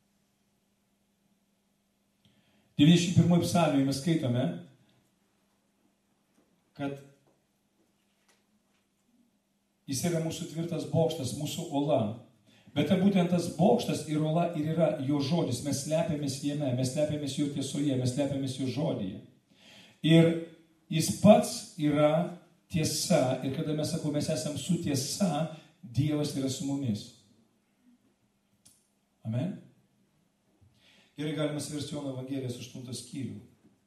devyniasdešimt pirmam psalmėje mes skaitome, kad jis yra mūsų tvirtas bokštas, mūsų ola. Bet būtent tas bokštas ir ola ir yra jo žodis. Mes slepiamės jame, mes slepiamės jo tiesoje, mes slepiamės jo žodyje. Ir jis pats yra tiesa. Ir kada mes sakome, mes esam su tiesa, Dievas yra su mumis. Amen. Gerai, galime versti Jono Evangelijos aštuntą skyrių.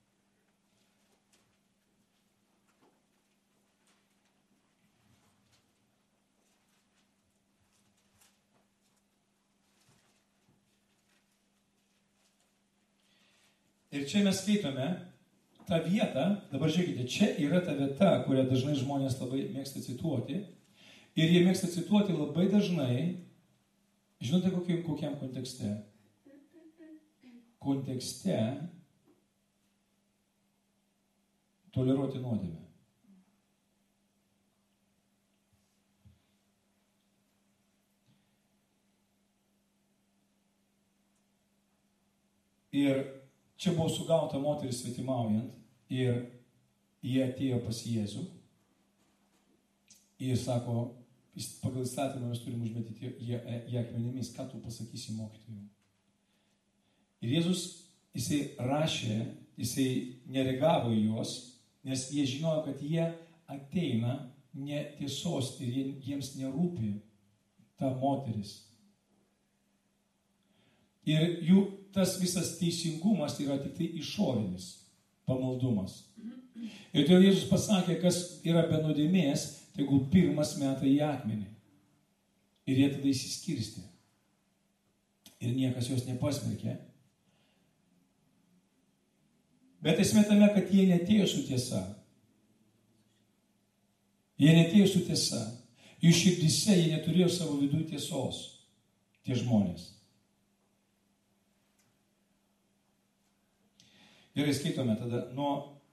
Ir čia mes skaitome tą vietą, dabar žiūrėkite, čia yra ta vieta, kurią dažnai žmonės labai mėgsta cituoti. Ir jie mėgsta cituoti labai dažnai, žinote, kokiam, kokiam kontekste? Kontekste toleruoti nuodėmę. Ir čia buvo sugauta moteris svetimaujant ir jie atėjo pas Jėzų ir sako, pagal įstatymą mes turim užmetyti ją akmenimis, ką tu pasakysi mokytojui. Ir Jėzus, jisai rašė, jisai nereagavo į juos, nes jie žinojo, kad jie ateina ne tiesos ir jiems nerūpi ta moteris. Ir jų tas visas teisingumas yra tik tai išorinis pamaldumas. Ir todėl Jėzus pasakė, kas yra be nuodėmės, tegul pirmas meta į akmenį. Ir jie tada įsiskirstė. Ir niekas jos nepasmerkė. Bet esmė tame, kad jie netėjo su tiesa. Jie netėjo su tiesa. Jų širdise jie neturėjo savo vidų tiesos. Tie žmonės. Gerai, skaitome tada nuo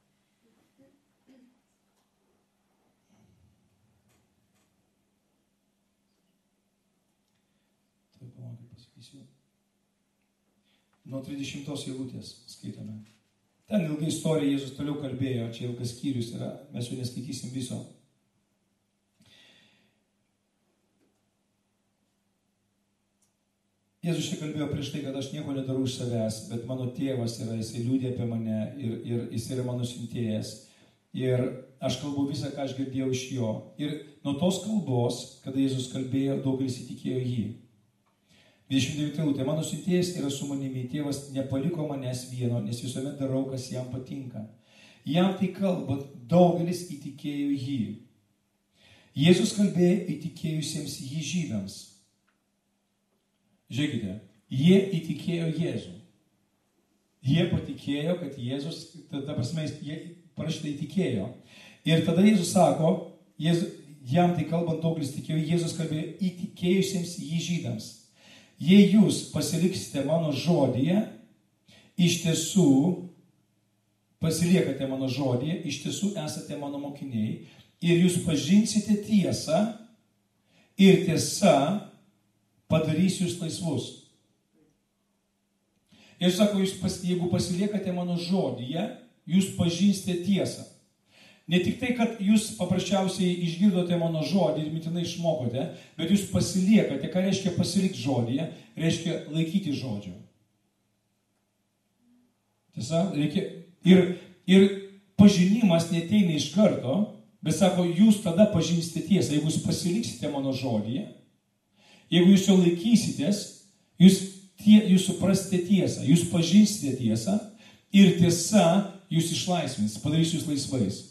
tai palaukit, pasakysiu. Nuo trisdešimtos eilutės skaitome. Ten ilga istorija, Jėzus toliau kalbėjo, čia ilgas skyrius yra, mes jau neskaitysim viso. Jėzus čia kalbėjo prieš tai, kad aš nieko nedarau iš savęs, bet mano tėvas yra, jisai liudija apie mane ir, ir jis yra mano siuntėjas. Ir aš kalbu visą, ką aš girdėjau iš jo. Ir nuo tos kalbos, kada Jėzus kalbėjo, daugelis įtikėjo jį. dvidešimt devinta eilutė. Mano siuntėjas yra su manimi, tėvas nepaliko manęs vieno, nes visuomet darau, kas jam patinka. Jam tai kalbant, daugelis įtikėjo jį. Jėzus kalbėjo įtikėjusiems jį žydams. Žiūrėkite, jie įtikėjo Jėzų. Jie patikėjo, kad Jėzus, ta prasme, jie parašyta įtikėjo. Ir tada Jėzus sako, Jėzus, jam tai kalbant daugelis tikėjo, Jėzus kalbėjo įtikėjusiems jį žydams. Jei jūs pasiliksite mano žodyje, iš tiesų, pasiliekate mano žodyje, iš tiesų esate mano mokiniai ir jūs pažinsite tiesą ir tiesa padarys jūs laisvus. Ir sako, jūs pas, jeigu pasiliekate mano žodyje, jūs pažinsite tiesą. Ne tik tai, kad jūs paprasčiausiai išgirdote mano žodį ir mintinai išmokote, bet jūs pasiliekate. Ką reiškia pasilikti žodyje? Reiškia laikyti žodžio. Tiesa? Reikia, ir, ir pažinimas neteina iš karto, bet sako, jūs tada pažinsite tiesą. Jeigu jūs pasiliksite mano žodyje, jeigu jūs jo laikysitės, jūs tie, jūs suprasite tiesą, jūs pažįsite tiesą ir tiesa jūs išlaisvins, padarys jūs laisvais.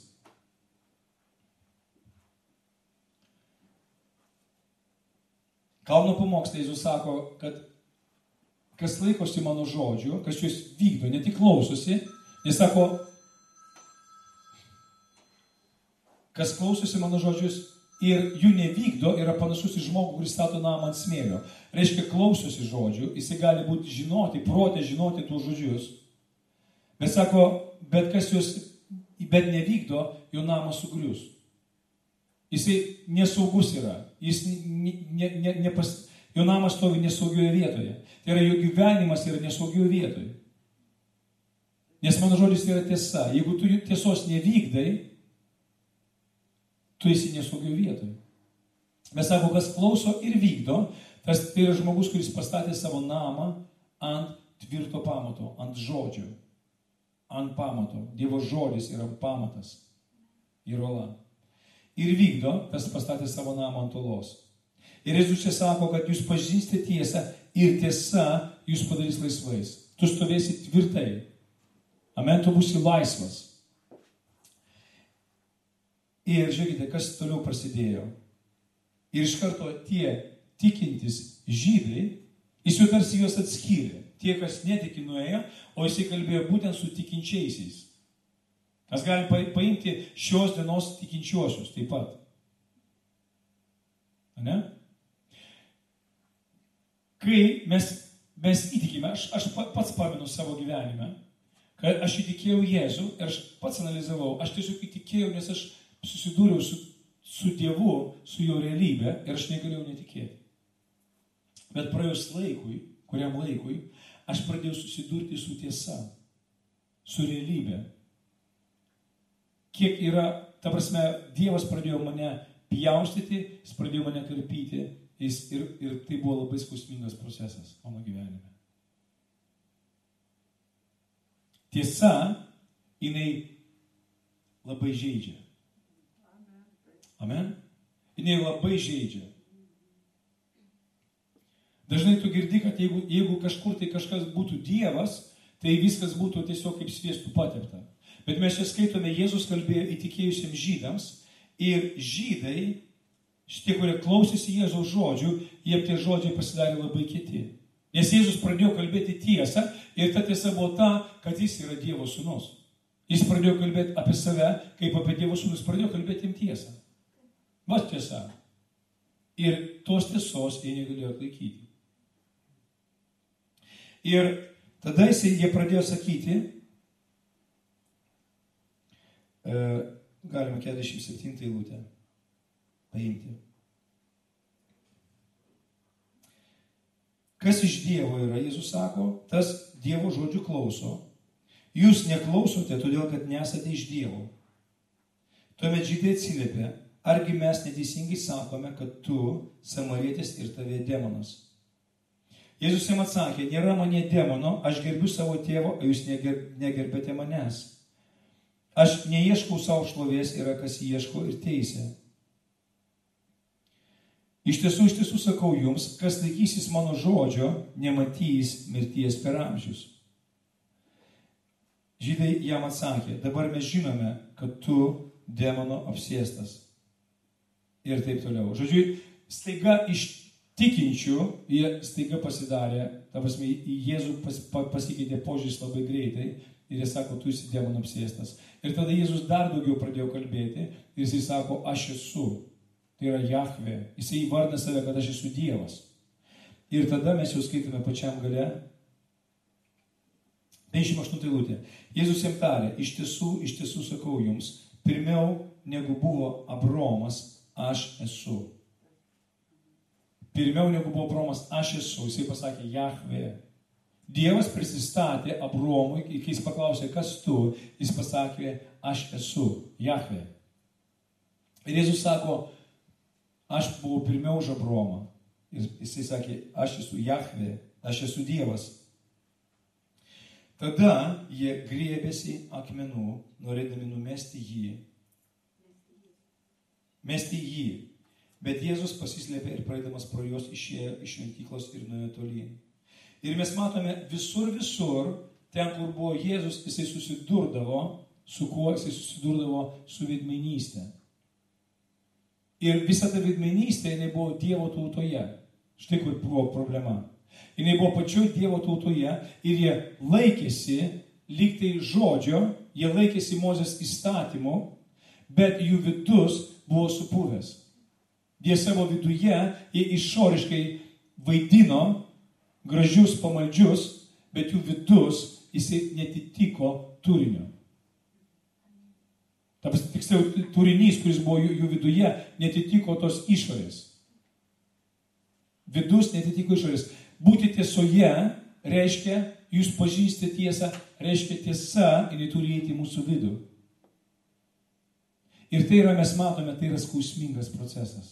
Kalno pamoksle Jėzus sako, kad kas laikosi mano žodžių, kas jūs vykdo, ne tik klausosi, jis sako, kas klausosi mano žodžius ir jų nevykdo, yra panašus į žmogų, kuris stato namą ant smėlio. Reiškia, klausosi žodžių, jisai gali būti žinoti, protė žinoti tų žodžius. Bet sako, bet kas jūs, bet nevykdo, jo namas sugrius. Jisai nesaugus yra. Jis ne, ne, ne, nepas, jo namas stovi nesaugioje vietoje. Tai yra, jo gyvenimas yra nesaugioje vietoje. Nes mano žodis yra tiesa. Jeigu tu tiesos nevykdai, tu esi nesaugioje vietoje. Mes sako, kas klauso ir vykdo, tas tai yra žmogus, kuris pastatė savo namą ant tvirto pamato, ant žodžio, ant pamato. Dievo žodis yra pamatas ir uola. Ir vykdo, tas pastatė savo namą ant uolos. Ir Jėzus čia sako, kad jūs pažįstate tiesą ir tiesa jūs padarys laisvais. Tu stovėsi tvirtai. Amen, tu būsi laisvas. Ir žiūrėkite, kas toliau prasidėjo. Ir iš karto tie tikintys žydai, jis jau tarsi juos atskyrė. Tie, kas netiki, nuėjo, o jisai kalbėjo būtent su tikinčiaisiais. Mes galim paimti šios dienos tikinčiuosius taip pat. Ne? Kai mes, mes įtikime, aš, aš pats pamenu savo gyvenime, kad aš įtikėjau Jėzų ir aš pats analizavau, aš tiesiog įtikėjau, nes aš susidūriau su, su Dievu, su jo realybė ir aš negalėjau netikėti. Bet praėjus laikui, kuriam laikui, aš pradėjau susidurti su tiesa, su realybė. Kiek yra, ta prasme, Dievas pradėjo mane pjaustyti, jis pradėjo mane karpyti jis, ir, ir tai buvo labai skausmingas procesas mano gyvenime. Tiesa, jinai labai žeidžia. Amen? Jinai labai žeidžia. Dažnai tu girdi, kad jeigu, jeigu kažkur tai kažkas būtų Dievas, tai viskas būtų tiesiog kaip sviestų patepta. Bet mes čia skaitome, Jėzus kalbėjo įtikėjusiems žydams ir žydai, šitie, kurie klausėsi Jėzaus žodžių, jie tie žodžiai pasidarė labai kiti. Nes Jėzus pradėjo kalbėti tiesą ir ta tiesa buvo ta, kad jis yra Dievo sūnus. Jis pradėjo kalbėti apie save, kaip apie Dievo sūnus, pradėjo kalbėti jam tiesą. Va tiesa. Ir tos tiesos jie negalėjo atlaikyti. Ir tada jie pradėjo sakyti, galima keturiasdešimt septintą eilutę paimti. Kas iš Dievo yra, Jėzus sako, tas Dievo žodžių klauso. Jūs neklausote, todėl kad nesate iš Dievo. Tuomet žydai atsiliepė, argi mes neteisingai sakome, kad tu samarietis ir tavie demonas. Jėzus jam atsakė, nėra mane demono, aš gerbiu savo tėvo, o jūs negerbėte manęs. Aš neieškau savo šlovės, yra kas ieško ir teisė. Iš tiesų, iš tiesų sakau jums, kas laikysis mano žodžio, nematys mirties per amžius. Žydai jam atsakė, dabar mes žinome, kad tu demono apsėstas. Ir taip toliau. Žodžiu, staiga iš tikinčių, jie staiga pasidarė, ta prasme, į Jėzų pas, pasikeitė požiūris labai greitai. Ir jis sako, tu esi demono apsėstas. Ir tada Jėzus dar daugiau pradėjo kalbėti. Ir jis sako, aš esu. Tai yra Jahvė. Jis įvardina save, kad aš esu Dievas. Ir tada mes jau skaitome pačiam gale. penkiasdešimt aštunta eilutė. Jėzus jam tarė, iš tiesų, iš tiesų sakau jums, pirmiau negu buvo Abraomas, aš esu. Pirmiau negu buvo Abraomas, aš esu. Jisai pasakė Jahvė. Dievas prisistatė Abraomui, kai jis paklausė, kas tu, jis pasakė, aš esu, Jahvė. Ir Jėzus sako, aš buvau pirmiau už Abraomą. Ir jisai sakė, aš esu Jahvė, aš esu Dievas. Tada jie griebėsi akmenų, norėdami numesti jį. Mesti jį. Bet Jėzus pasislėpė ir praeidamas pro juos išėjo iš šventyklos ir nuėjo tolyn. Ir mes matome visur, visur, ten, kur buvo Jėzus, jisai susidurdavo, su kuo jisai susidurdavo su veidmainystė. Ir visa ta veidmainystė, jinai buvo Dievo tautoje. Štai kur buvo problema. Jinai buvo pačioj Dievo tautoje ir jie laikėsi lyg tai žodžio, jie laikėsi Mozės įstatymų, bet jų vidus buvo supuvęs. Jie savo viduje, jie išoriškai vaidino gražius pamaldžius, bet jų vidus jisai netitiko turinio. Tiksliau, turinys, kuris buvo jų, jų viduje, netitiko tos išorės. Vidus netitiko išorės. Būti tiesoje reiškia, jūs pažįstate tiesą, reiškia tiesa, jinai turi įeiti į mūsų vidų. Ir tai yra, mes matome, tai yra skausmingas procesas.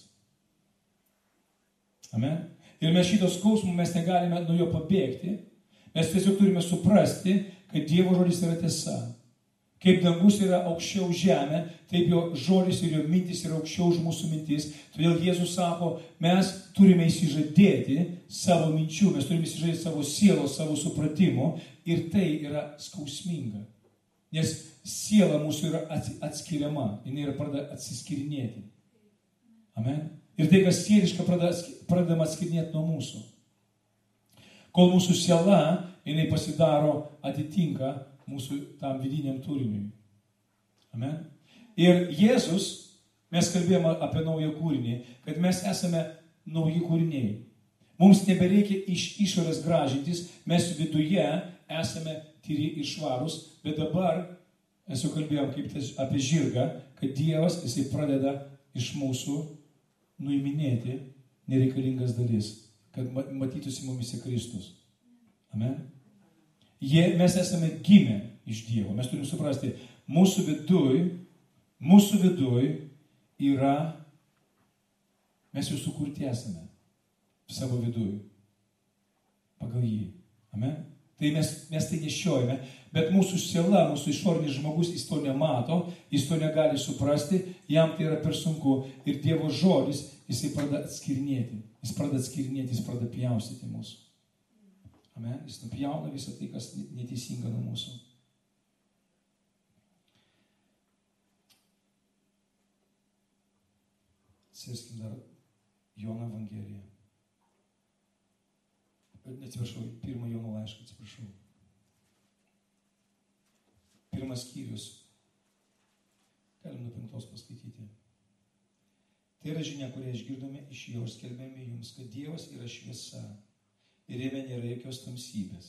Amen. Ir mes šito skausmų mes negalime nuo jo pabėgti. Mes tiesiog turime suprasti, kad Dievo žodis yra tiesa. Kaip dangus yra aukščiau žemė, taip jo žodis ir jo mintis yra aukščiau už mūsų mintis. Todėl Jėzus sako, mes turime įsižadėti savo minčių, mes turime įsižadėti savo sielos, savo supratimo. Ir tai yra skausminga. Nes siela mūsų yra atskiriama, jinai yra pradeda atsiskirinėti. Amen. Ir tai, kas sieliška, pradedama atskirinėti nuo mūsų. Kol mūsų siela, jinai pasidaro atitinka mūsų tam vidiniam turiniui. Amen. Ir Jėzus, mes kalbėjome apie naują kūrinį, kad mes esame nauji kūriniai. Mums nebereikia iš išorės gražintis, mes viduje esame tyri ir švarūs, bet dabar, mes jau kalbėjom kaip tas, apie žirgą, kad Dievas, jisai pradeda iš mūsų nuiminėti nereikalingas dalis, kad matytųsi mumise Kristus. Amen. Jie, mes esame gimę iš Dievo. Mes turime suprasti, mūsų viduj, mūsų viduj yra, mes jau sukurti esame savo viduj, pagal jį. Amen. Tai mes, mes tai nešiojame, bet mūsų siela, mūsų išorinis žmogus, jis to nemato, jis to negali suprasti, jam tai yra per sunku. Ir Dievo žodis, jisai pradeda atskirinėti, jis pradeda atskirinėti, jis pradeda pjaustyti mūsų. Amen. Jis nupjauna visą tai, kas neteisinga nuo mūsų. Sėskim dar Jono Evangeliją. Atsiprašau, pirmą Jono laišką, atsiprašau. Pirmas skyrius. Galim nuo penktos paskaityti. Tai yra žinia, kurią išgirdome iš jo ir skelbėme jums, kad Dievas yra šviesa ir jame nėra jokios tamsybės.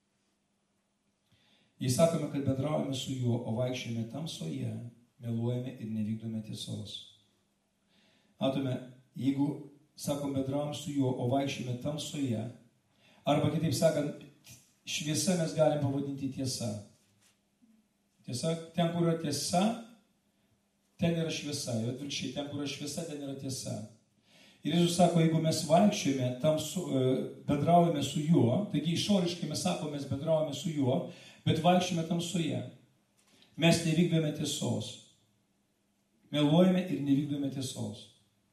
Jei sakome, kad bendraujame su juo, o vaikščiame tamsoje, meluojame ir nevykdome tiesos. Matome, jeigu sakom, bendraujame su juo, o vaikščiame tamsoje, arba kitaip sakant, šviesa mes galim pavadinti tiesa. Tiesa, ten, kur yra tiesa, ten yra šviesa. Ir atvirkščiai, ten, kur yra šviesa, ten yra tiesa. Ir Jėzus sako, jeigu mes vaikščiame, tamsu, bendraujame su juo, taigi išoriškai mes sakome, mes bendraujame su juo, bet vaikščiame tamsoje. Mes nevykdome tiesos. Meluojame ir nevykdome tiesos.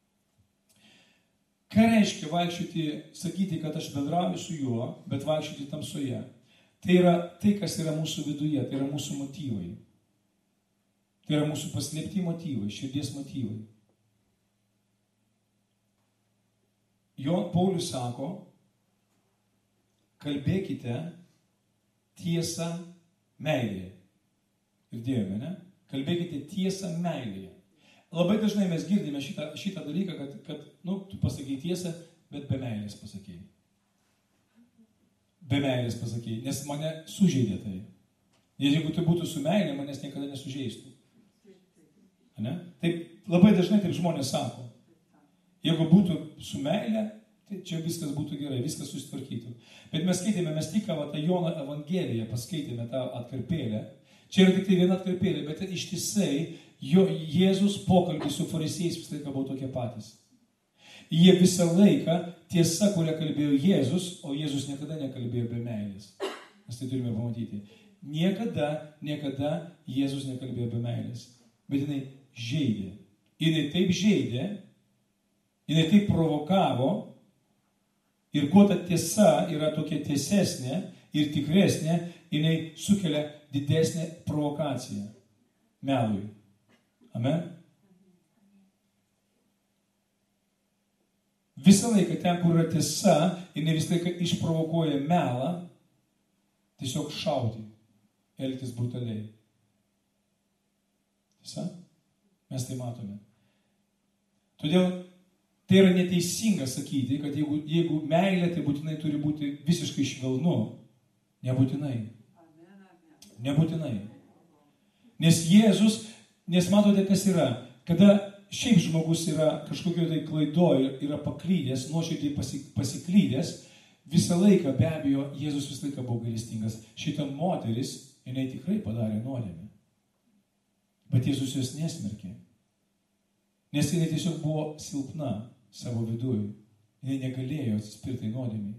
Ką reiškia vaikščioti, sakyti, kad aš bendrauju su juo, bet vaikščioti tamsoje? Tai yra tai, kas yra mūsų viduje, tai yra mūsų motyvai. Tai yra mūsų paslėpti motyvai, širdies motyvai. Jo Paulius sako, kalbėkite tiesą meilėje. Girdėjome, ne? Kalbėkite tiesą meilėje. Labai dažnai mes girdime šitą, šitą dalyką, kad, kad nu, tu pasakai tiesą, bet be meilės pasakai. Be meilės pasakai, nes mane sužeidė tai. Ir jeigu tai būtų su meilė, manęs niekada nesužeistų. Ne? Taip, labai dažnai taip žmonės sako. Jeigu būtų su meilė, tai čia viskas būtų gerai, viskas susitvarkytų. Bet mes skaitėme, mes tik va, tą Jono Evangeliją paskaitėme tą atkarpėlę. Čia yra tik tai viena atkarpėlė, bet ištisai jo Jėzus pokalbį su farisėjais visą laiką buvo tokie patys. Jie visą laiką tiesa, kurią kalbėjo Jėzus, o Jėzus niekada nekalbėjo be meilės. Mes tai turime pamatyti. Niekada, niekada Jėzus nekalbėjo be meilės. Bet jinai žeidė. Jinai taip žeidė, jinai taip provokavo, Ir kuo ta tiesa yra tokia tiesesnė ir tikresnė, jinai sukelia didesnę provokaciją melui. Amen. Visą laiką ten, kur yra tiesa, jinai visą laiką išprovokuoja melą, tiesiog šauti, elgtis brutaliai. Tiesa? Mes tai matome. Todėl tai yra neteisinga sakyti, kad jeigu, jeigu meilė, tai būtinai turi būti visiškai švelnu. Nebūtinai. Nebūtinai. Nes Jėzus, nes matote, kas yra, kada šiaip žmogus yra kažkokio tai klaidoje, yra paklydęs, nuoširdžiai pasiklydęs, visą laiką, be abejo, Jėzus visą laiką buvo gailestingas. Šita moteris, jinai tikrai padarė nuodėmę. Bet Jėzus jos nesmerkė. Nes jinai tiesiog buvo silpna savo viduje. Jinai negalėjo atsispirti nuodėmei.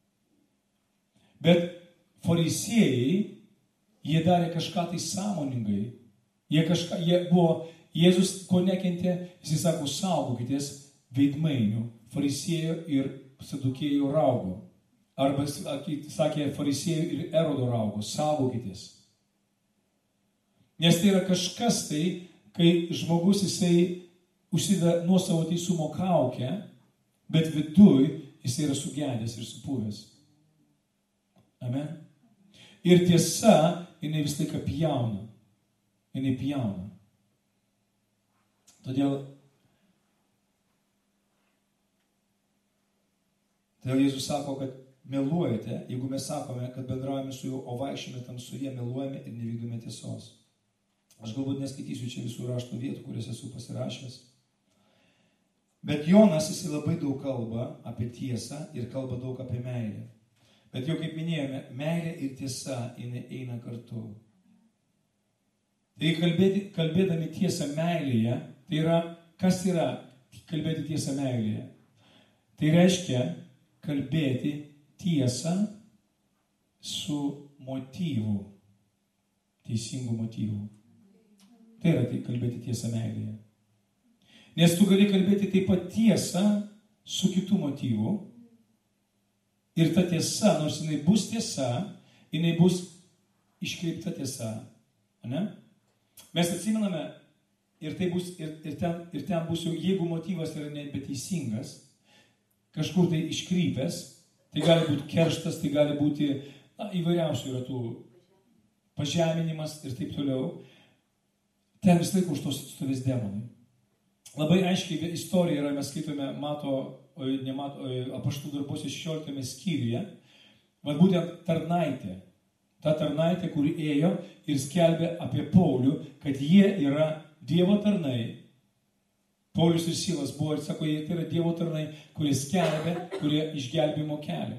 Bet farisėjai, jie darė kažką tai sąmoningai. Jie, kažką, jie buvo, Jėzus ko nekentė, jis sako, saugokitės veidmainių, farisėjų ir sadukėjų raugo. Arba sakė, farisėjų ir erodo raugo, saugokitės. Nes tai yra kažkas tai, kai žmogus jisai užsideda nuo savo teisumo kaukę, bet viduj jisai yra sugedęs ir supuvęs. Amen. Ir tiesa, jinai vis laiką pjauna. Jinai pjauna. Todėl, todėl Jėzus sako, kad meluojate, jeigu mes sakome, kad bendraujame su juo, o vaikščiame tamsoje, meluojame ir nevykdome tiesos. Aš galbūt neskaitysiu čia visų rašto vietų, kurias esu pasirašęs. Bet Jonas, jis labai daug kalba apie tiesą ir kalba daug apie meilę. Bet jau kaip minėjome, meilė ir tiesa eina kartu. Tai kalbėti, kalbėdami tiesą meilėje, tai yra, kas yra kalbėti tiesą meilėje? Tai reiškia kalbėti tiesą su motyvu, teisingu motyvu. Tai yra tai kalbėti tiesą meilėje. Nes tu gali kalbėti taip pat tiesą su kitų motyvu. Ir ta tiesa, nors jinai bus tiesa, jinai bus iškreipta tiesa. Ne? Mes atsimename, ir, tai bus, ir, ir, ten, ir ten bus jau, jeigu motyvas yra nebeteisingas, kažkur tai iškrypęs, tai gali būti kerštas, tai gali būti, na, įvairiausių yra tų pažeminimas ir taip toliau. Ten vis laik už tos atstovės demonai. Labai aiškiai istorija yra, mes skaitome Mato, nemato, apaštalų darbuose šešioliktame skyriuje, bet būtent tarnaitė. Ta tarnaitė, kuri ėjo ir skelbė apie Paulių, kad jie yra Dievo tarnai. Paulius ir Silas buvo ir sako, jie tai yra Dievo tarnai, kurie skelbė, kurie išgelbimo kelią.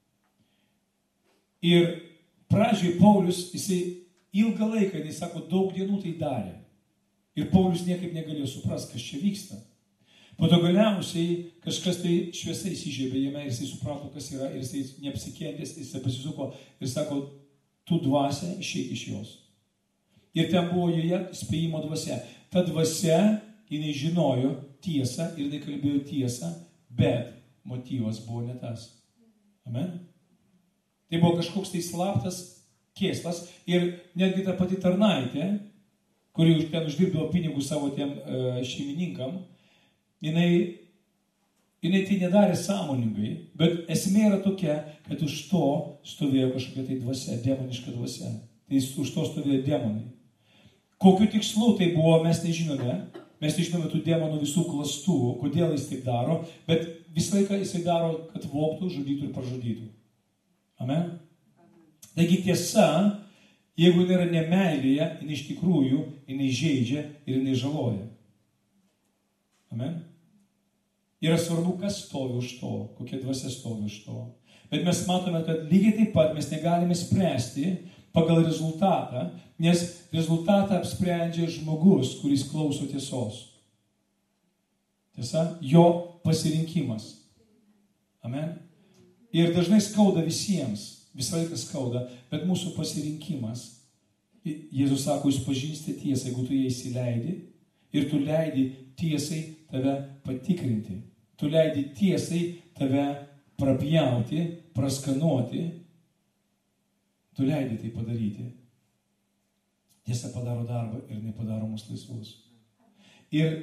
Ir pradžioj Paulius, jisai ilgą laiką, jis sako, daug dienų tai darė. Ir Paulius niekaip negalėjo suprasti, kas čia vyksta. Po to galiausiai kažkas tai šviesa įsižiebė jame ir jisai suprato, kas yra, ir jisai neapsikentęs, jisai pasisuko ir sako, tu dvasia, išeik iš jos. Ir ten buvo joje spėjimo dvasia. Ta dvasia, jinai žinojo tiesą ir jinai kalbėjo tiesą, bet motyvas buvo ne tas. Amen? Tai buvo kažkoks tai slaptas kėslas ir netgi ta pati tarnaitė, kuri ten uždirbdavo pinigus savo tiem uh, šeimininkam, jinai, jinai tai nedarė sąmoningai, bet esmė yra tokia, kad už to stovėjo kažkokia tai dvasia, demoniška dvasia. Tai už to stovėjo demonai. Kokiu tikslu tai buvo, mes nežinome. Mes nežinome tų demonų visų klastų, kodėl jis taip daro, bet visą laiką jisai daro, kad vogtų, žudytų ir pražudytų. Amen? Taigi tiesa, jeigu jinai yra nemeilėje, jinai iš tikrųjų, jinai žeidžia ir jinai žaloja. Amen? Yra svarbu, kas stovi už to, kokia dvasia stovi už to. Bet mes matome, kad lygiai taip pat mes negalime spręsti pagal rezultatą, nes rezultatą apsprendžia žmogus, kuris klauso tiesos. Tiesa? Jo pasirinkimas. Amen? Ir dažnai skauda visiems. Visą laiką skauda, bet mūsų pasirinkimas. Jėzus sako, jūs pažįstate tiesą, jeigu tu ją įsileidi ir tu leidi tiesai tave patikrinti. Tu leidi tiesai tave prapjauti, praskanuoti, tu leidi tai padaryti. Tiesa padaro darbą ir nepadaro mus laisvus. Ir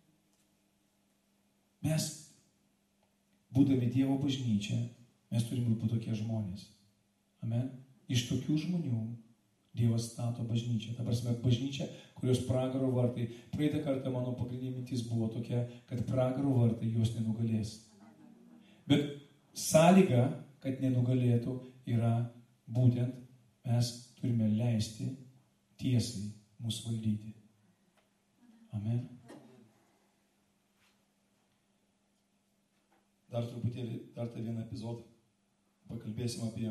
mes, būdami Dievo bažnyčia, mes turime būti tokie žmonės. Amen. Iš tokių žmonių Dievas stato bažnyčią. Ta prasme, bažnyčia, kurios pragaro vartai. Praeitą kartą mano pagrindinė mintis buvo tokia, kad pragaro vartai jos nenugalės. Bet sąlyga, kad nenugalėtų, yra būtent mes turime leisti tiesai mus valdyti. Amen. Dar truputėlį, dar tą vieną epizodą pakalbėsim apie,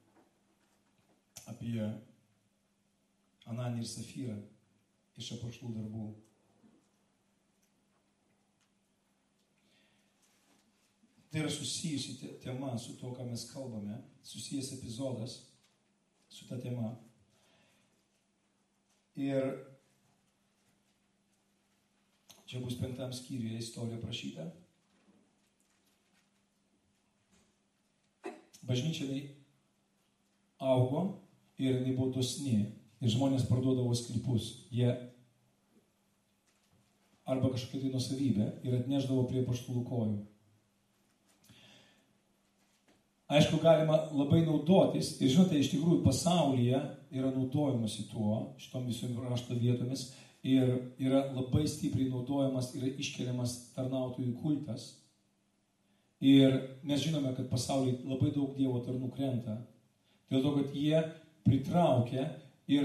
apie Ananį ir Safyrą iš Apaštalų darbų. Tai yra susijusi tema su to, ką mes kalbame, susijęs epizodas su ta tema. Ir čia bus penktam skyriuje istorija prašyta. Bažnyčia augo ir jinai buvo dosni. Ir žmonės parduodavo sklypus. Jie arba kažkokią tai nuosavybę ir atnešdavo prie apaštalų kojų. Aišku, galima labai naudotis. Ir žinote, iš tikrųjų pasaulyje yra naudojamasi tuo, šitom visom rašto vietomis. Ir yra labai stipriai naudojamas, yra iškeliamas tarnautojų kultas. Ir mes žinome, kad pasaulyje labai daug Dievo tarnų krenta. Dėl to, kad jie pritraukia ir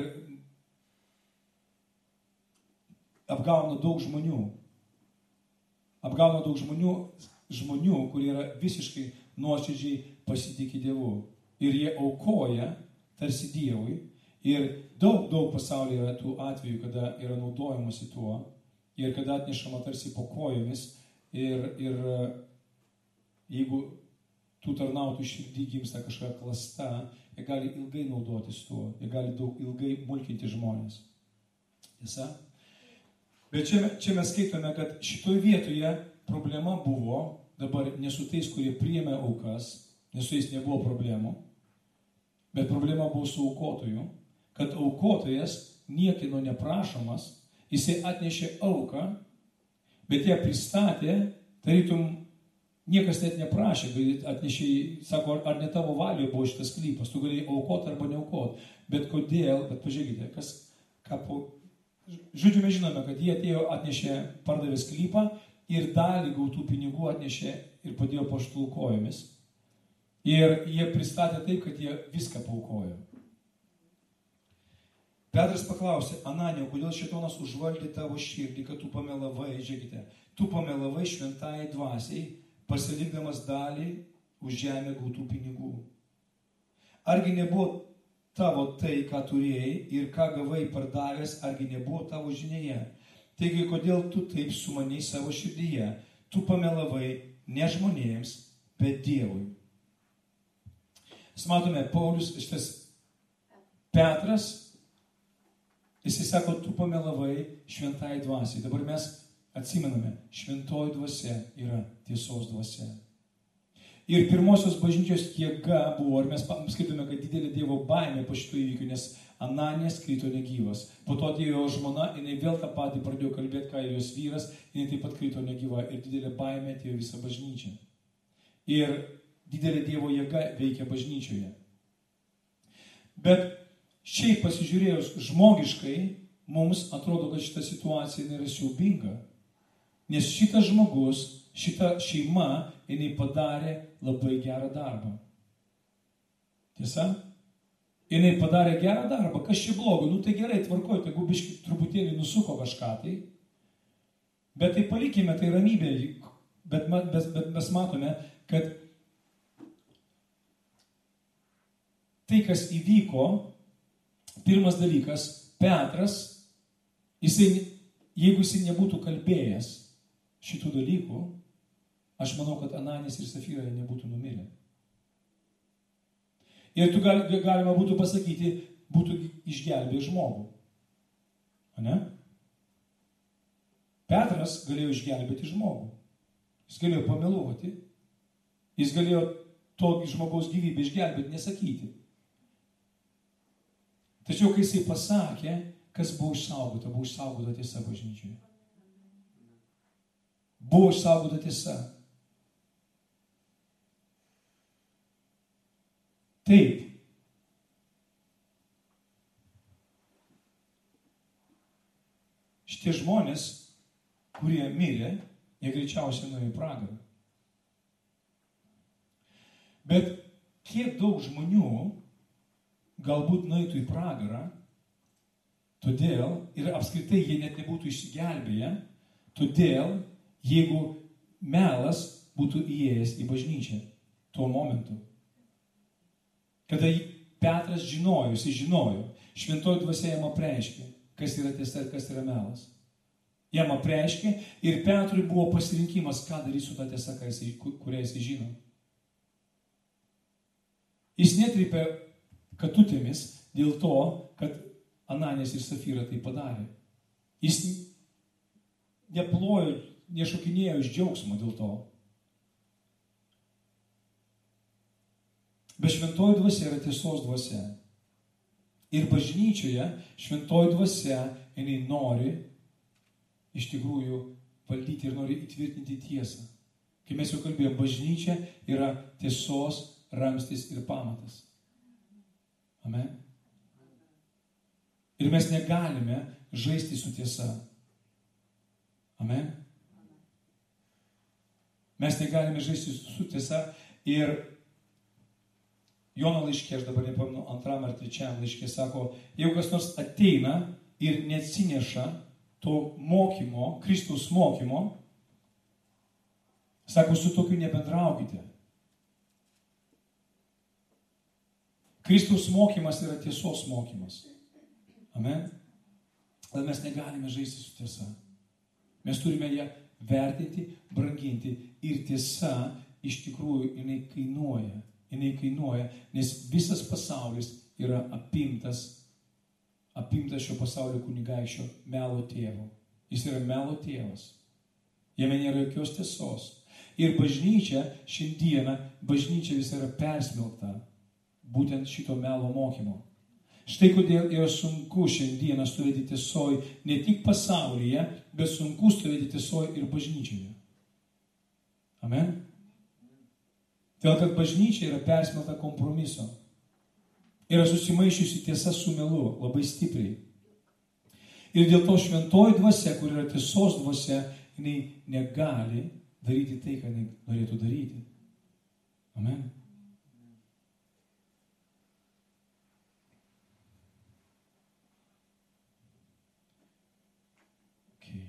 apgauna daug žmonių. Apgauna daug žmonių, žmonių, kurie yra visiškai nuoširdžiai pasitiki Dievu. Ir jie aukoja tarsi Dievui. Ir daug, daug pasaulyje yra tų atvejų, kada yra naudojamasi tuo. Ir kada atnešama tarsi po kojomis. Ir, ir jeigu tų tarnautojų širdį gimsta kažkokia klasta, jie gali ilgai naudotis tuo, jie gali daug ilgai mulkinti žmonės. Tiesa? Bet čia, čia mes skaitome, kad šitoje vietoje problema buvo dabar ne su tais, kurie priėmė aukas, nes su jais nebuvo problemų, bet problema buvo su aukotoju, kad aukotojas niekino neprašomas, jisai atnešė auką, bet ją pristatė, tarytum niekas net neprašė, bet atnešė, sako, ar ne tavo valioje buvo šitas sklypas, tu galėjai aukoti arba neaukoti. Bet kodėl, bet pažiūrėkite, kas, ką po... Žodžiu, mes žinome, kad jie atėjo, atnešė, pardavė sklypą ir dalį gautų pinigų atnešė ir padėjo apaštalų kojomis. Ir jie pristatė taip, kad jie viską paaukojo. Petras paklausė, Ananijau, kodėl šėtonas užvaldė tavo širdį, kad tu pamelavai, žiūrėkite, tu pamelavai šventajai dvasiai, pasilikdamas dalį už žemę gautų pinigų. Argi nebuvo tavo tai, ką turėjai ir ką gavai pardavęs, argi nebuvo tavo žinėje? Taigi, kodėl tu taip sumaniai savo širdyje? Tu pamelavai ne žmonėms, bet Dievui. Mes matome, Paulius, šitas Petras, jisai sako, tu pamelavai šventai dvasiai. Dabar mes atsimename, šventoji dvasia yra tiesos dvasia. Ir pirmosios bažnyčios jėga buvo, ir mes skaitome, kad didelė Dievo baimė po šito įvykių, nes Ananijas krito negyvas. Po to atėjo jo žmona, jinai vėl tą patį pradėjo kalbėti, ką ir jos vyras, jinai taip pat krito negyva. Ir didelė baimė atėjo visą bažnyčią. Ir didelė Dievo jėga veikia bažnyčioje. Bet šiaip pasižiūrėjus žmogiškai, mums atrodo, kad šita situacija nėra siaubinga. Nes šitas žmogus, šita šeima, jinai padarė labai gerą darbą. Tiesa? Jinai padarė gerą darbą. Kas čia blogo? Nu tai gerai, tvarkoj, tai gubiškai truputėlį nusuko kažką tai. Bet tai palikime, tai ramybė. Bet, bet, bet mes matome, kad tai, kas įvyko, pirmas dalykas, Petras, jisai, jeigu jisai nebūtų kalbėjęs šitų dalykų, aš manau, kad Ananijas ir Safyra nebūtų numirę. Ir tu gal, galima būtų pasakyti, būtų išgelbėję žmogų. O ne? Petras galėjo išgelbėti žmogų. Jis galėjo pameluoti. Jis galėjo to žmogaus gyvybę išgelbėti, nesakyti. Tačiau, kai jisai pasakė, kas buvo išsaugota, buvo išsaugota tiesa bažnyčioje. Buvo išsaugota tiesa. Taip. Šitie žmonės, kurie mirė, jie greičiausiai nuėjo į pragarą. Bet kiek daug žmonių galbūt nueitų į pragarą, todėl, ir apskritai jie net nebūtų išsigelbėję, todėl, jeigu melas būtų įėjęs į bažnyčią tuo momentu. Kada Petras žinojo, jis žinojo, šventoji dvasia jam apreiškė, kas yra tiesa ir kas yra melas. Jam apreiškė ir Petrui buvo pasirinkimas, ką daryti su ta tiesa, kurią jis žino. Jis netrypė katutėmis dėl to, kad Ananijas ir Safira tai padarė. Jis neplojo, nešokinėjo iš džiaugsmo dėl to. Bet šventoji dvasia yra tiesos dvasia. Ir bažnyčioje šventoji dvasia, jinai nori iš tikrųjų valdyti ir nori įtvirtinti tiesą. Kai mes jau kalbėjome, bažnyčia yra tiesos ramstis ir pamatas. Amen. Ir mes negalime žaisti su tiesa. Amen. Mes negalime žaisti su tiesa ir Jono laiške, aš dabar nepamenu, antram ar trečiam laiške sako, jeigu kas nors ateina ir neatsineša to mokymo, Kristaus mokymo, sako, su tokiu nebendraukite. Kristaus mokymas yra tiesos mokymas. Amen. Bet mes negalime žaisti su tiesa. Mes turime ją vertinti, branginti ir tiesa iš tikrųjų jinai kainuoja. Jinai kainuoja, nes visas pasaulis yra apimtas, apimtas šio pasaulio kunigaikščio melo tėvo. Jis yra melo tėvas. Jame nėra jokios tiesos. Ir bažnyčia šiandieną, bažnyčia vis yra persmelkta būtent šito melo mokymo. Štai kodėl yra sunku šiandieną stovėti tiesoj ne tik pasaulyje, bet sunku stovėti tiesoj ir bažnyčioje. Amen. Todėl, kad bažnyčia yra persmelkta kompromiso. Yra susimaišiusi tiesa su melu labai stipriai. Ir dėl to šventoji dvasia, kur yra tiesos dvasia, jinai negali daryti tai, ką jinai norėtų daryti. Amen. Okay.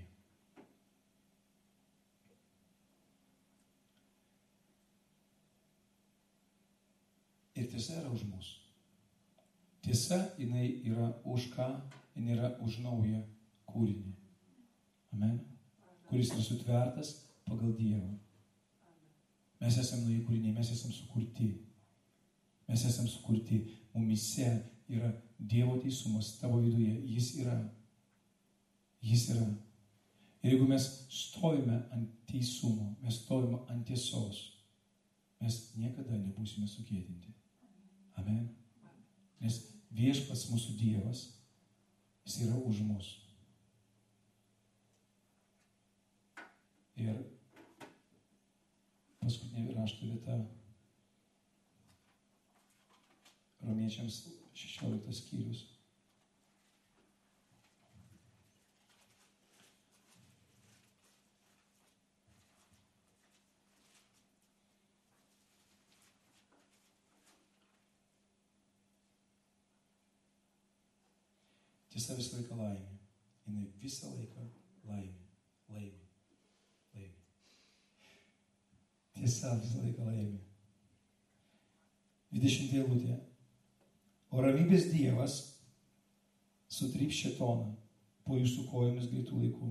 Ir tiesa yra už mus. Tiesa, jinai yra už ką? Jinai yra už naują kūrinį. Amen. Kuris yra sutvertas pagal Dievą. Mes esame nauji kūriniai, mes esame sukurti. Mes esame sukurti. Mumise yra Dievo teisumas tavo viduje. Jis yra. Jis yra. Ir jeigu mes stovime ant teisumo, mes stovime ant tiesos, mes niekada nebūsime sugėdinti. Amen. Nes viešpats mūsų Dievas, jis yra už mus. Ir paskutinė rašto vieta Romiečiams šešioliktas skyrius. Tiesa visą laiką laimė. Jinai visą laiką laimė. Laimė. Laimė. Tiesa visą laiką laimė. dvidešimta eilutė. O ramybės Dievas sutryps šėtoną po jūsų kojomis greitų laikų.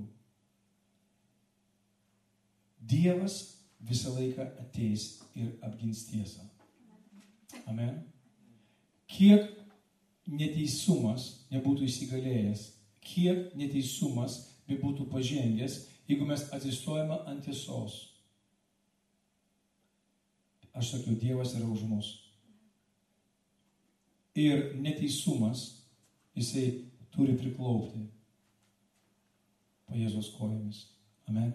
Dievas visą laiką ateis ir apgins tiesą. Amen. Kiek neteisumas nebūtų įsigalėjęs, kiek neteisumas nebūtų pažengęs, jeigu mes atsistojame ant tiesos. aš sakiau, Dievas yra už mus. Ir neteisumas, jisai turi priklaupti po Jėzos kojomis. Amen.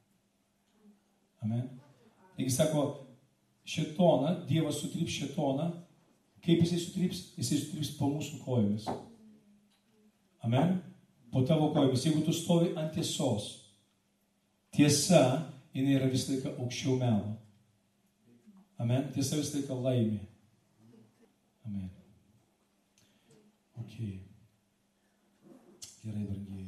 Amen. Taigi sako, šėtoną, Dievas sutryps šėtoną. Kaip jisai sutryps? Jisai sutryps po mūsų kojomis. Amen. Po tavo kojomis. Jeigu tu stovi ant tiesos, tiesa, jinai yra visą laiką aukščiau melo. Amen. Tiesa visą laiką laimė. Amen. Ok. Gerai, brangieji.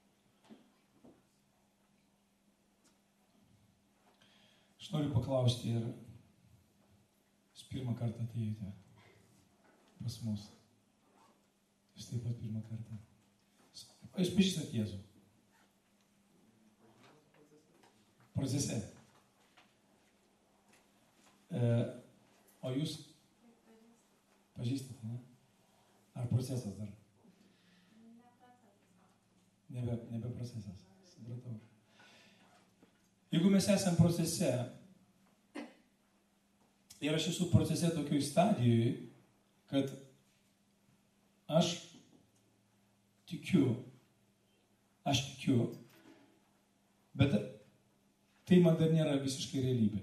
Aš noriu paklausti, ar jūs pirmą kartą atėjote pas mus. Jūs taip pat pirmą kartą. O jūs pažįstat Jėzų? Procese. E, o jūs pažįstat, ne? Ar procesas dar? Nebe, nebe procesas. Supratau. Jeigu mes esam procese, ir aš esu procese tokioj stadijoje, kad aš tikiu, aš tikiu, bet tai man dar nėra visiškai realybė.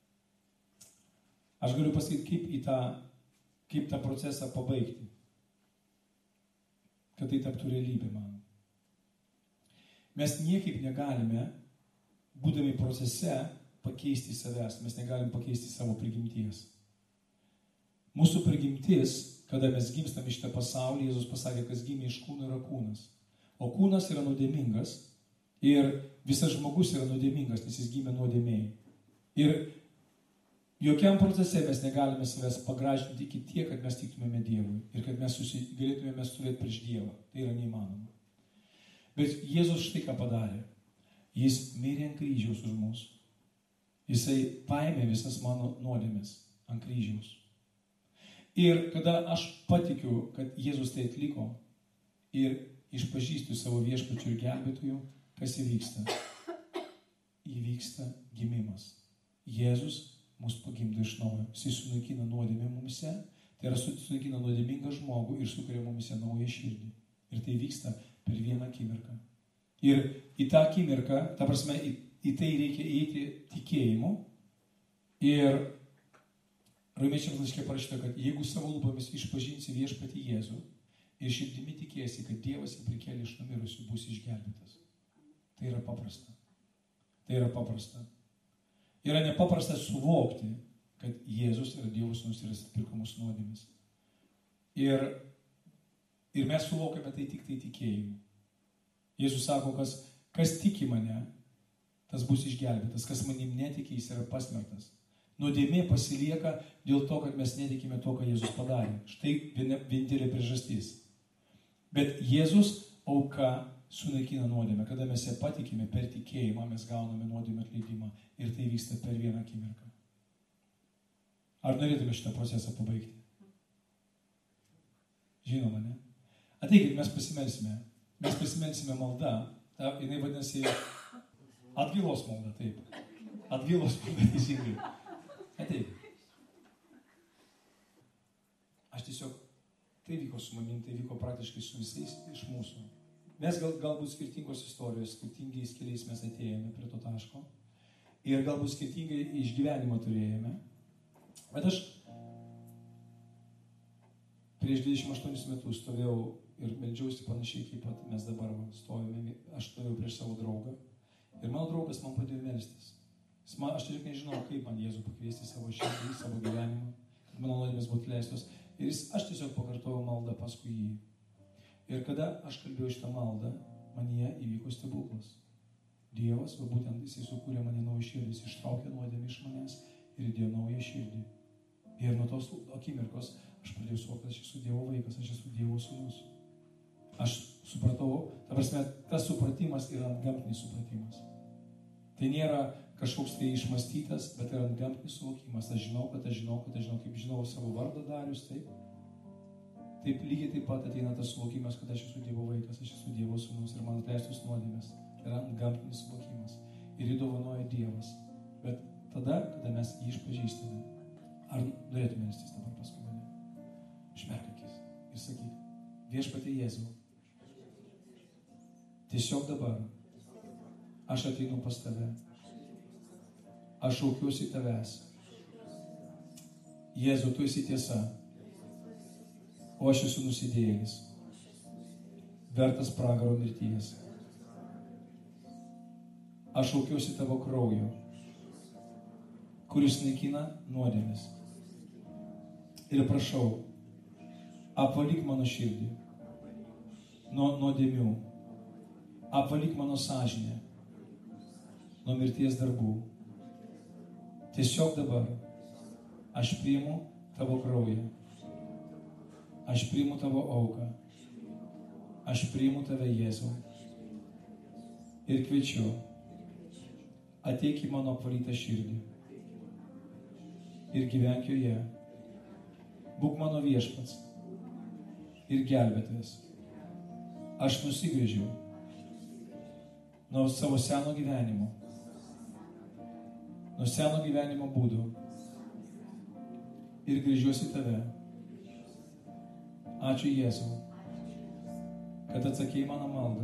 Aš galiu pasakyti, kaip į tą, kaip tą procesą pabaigti, kad tai taptų realybė man. Mes niekaip negalime, būdami procese, pakeisti savęs. Mes negalim pakeisti savo prigimties. Mūsų prigimtis, kada mes gimstam iš tą pasaulį, Jėzus pasakė, kas gimė iš kūno yra kūnas. O kūnas yra nuodėmingas ir visas žmogus yra nuodėmingas, nes jis gimė nuodėmėjai. Ir jokiam procese mes negalime savęs pagražinti iki tiek, kad mes tiktumėme Dievui ir kad mes susi, galėtumėme stovėti prieš Dievą. Tai yra neįmanoma. Bet Jėzus štai ką padarė. Jis mirė ant kryžiaus už mus. Jisai paėmė visas mano nuodėmes ant kryžiaus. Ir kada aš patikiu, kad Jėzus tai atliko ir išpažįstu savo viešpačiu ir gelbėtoju, kas įvyksta? Įvyksta gimimas. Jėzus mus pagimdo iš naujo. Jis sunaikina nuodėmę mumise, tai yra sunaikina nuodėmingą žmogų ir sukuria mumise naują širdį. Ir tai vyksta per vieną akimirką. Ir į tą akimirką, ta prasme, į, į tai reikia įeiti tikėjimu. Ir Romiečiams laiške parašyta, kad jeigu savo lūpomis išpažinsi viešpatį Jėzų ir širdimi tikėsi, kad Dievas jį prikėlė iš numirusių, bus išgelbėtas. Tai yra paprasta. Tai yra paprasta. Yra nepaprasta suvokti, kad Jėzus yra Dievo sūnus ir jis atpirko mūsų nuodėmes. Ir, ir mes suvokiame tai tik tai tikėjimu. Jėzus sako, kas, kas tiki mane, tas bus išgelbėtas. Kas manim netiki, jis yra pasmerktas. Nuodėmė pasilieka dėl to, kad mes netikime to, ką Jėzus padarė. Štai vienintelė priežastis. Bet Jėzus auka sunaikina nuodėmę. Kada mes ją patikime per tikėjimą, mes gauname nuodėmę atleidimą. Ir tai vyksta per vieną akimirką. Ar norėtume šitą procesą pabaigti? Žinoma, ne? Ateikit, mes pasimelsime. Mes pasimelsime maldą. Ta, jinai vadinasi atgailos malda, taip. Atgailos malda teisingai. Ateik. Aš tiesiog, tai vyko su manim, tai vyko praktiškai su visais iš mūsų. Mes gal, galbūt skirtingos istorijos, skirtingiais keliais mes atėjome prie to taško ir galbūt skirtingai išgyvenimą turėjome. Bet aš prieš dvidešimt aštuonis metus stovėjau ir meldžiausi panašiai, kaip pat mes dabar stovime. Aš stovėjau prieš savo draugą ir mano draugas man padėjo melstis. Man, aš tiesiog nežinau, kaip man Jėzų pakviesti savo širdį, savo gyvenimą, kad mano nuodėmės būtų atleistos. Ir jis, aš tiesiog pakartojau maldą paskui jį. Ir kada aš kalbėjau šitą maldą, manyje įvyko stebuklas. Dievas, va būtent jisai sukūrė mane naują širdį, jis ištraukė nuodėmę iš manęs ir įdėjo naują širdį. Ir nuo tos akimirkos aš pradėjau suvokti, kad aš esu Dievo vaikas, aš esu Dievo sūnus. Aš supratau, ta prasme, tas supratimas yra antgamtinis supratimas. Tai nėra kažkoks tai išmastytas, bet yra antgamtinis suvokimas. Aš žinau, kad aš žinau, kad aš žinau, kaip žinau savo vardą Darius, taip. Taip lygiai taip pat ateina tas suvokimas, kad aš esu Dievo vaikas, aš esu Dievo sūnus ir man atleistos nuodėmės. Tai yra antgamtinis suvokimas. Ir jį dovanoja Dievas. Bet tada, kada mes jį išpažįstame, norėtų melstis dabar paskui mane. Užmerk akis ir sakyk, viešpatie Jėzau, tiesiog dabar aš ateinu pas tave. Aš šaukiuosi tavęs. Jėzau, tu esi tiesa, o aš esu nusidėjėlis, vertas pragaro mirties. Aš šaukiuosi tavo kraujo, kuris naikina nuodėmes. Ir prašau, apvalyk mano širdį nuo nuodėmių, apvalyk mano sąžinę nuo mirties darbų. Tiesiog dabar aš priimu tavo kraują, aš priimu tavo auką, aš priimu tave, Jėzau, ir kviečiu, ateik į mano apvalytą širdį ir gyvenk joje. Būk mano viešpats ir gelbėtojas. Aš nusigręžiau nuo savo seno gyvenimo, nuo seno gyvenimo būdų ir grįžiuosi tave. Ačiū, Jėzau, kad atsakėjai mano maldą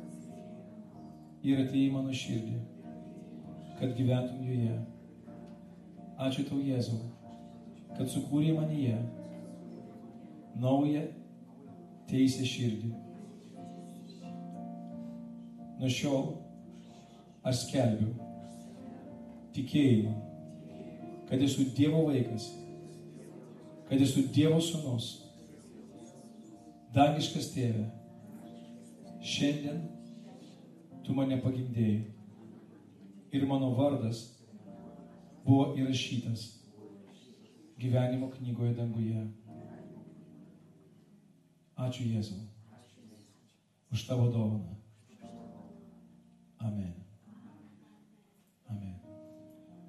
ir atėjai mano širdį, kad gyventum joje. Ačiū tau, Jėzau, kad sukūrė manyje naują teisę širdį. Nuo šiol aš skelbiu tikėjimą, kad esu Dievo vaikas, kad esu Dievo sūnus. Dangiškas Tėve, šiandien tu mane pagimdėjai ir mano vardas buvo įrašytas gyvenimo knygoje danguje. Ačiū, Jėzau, už tavo dovaną. Amen.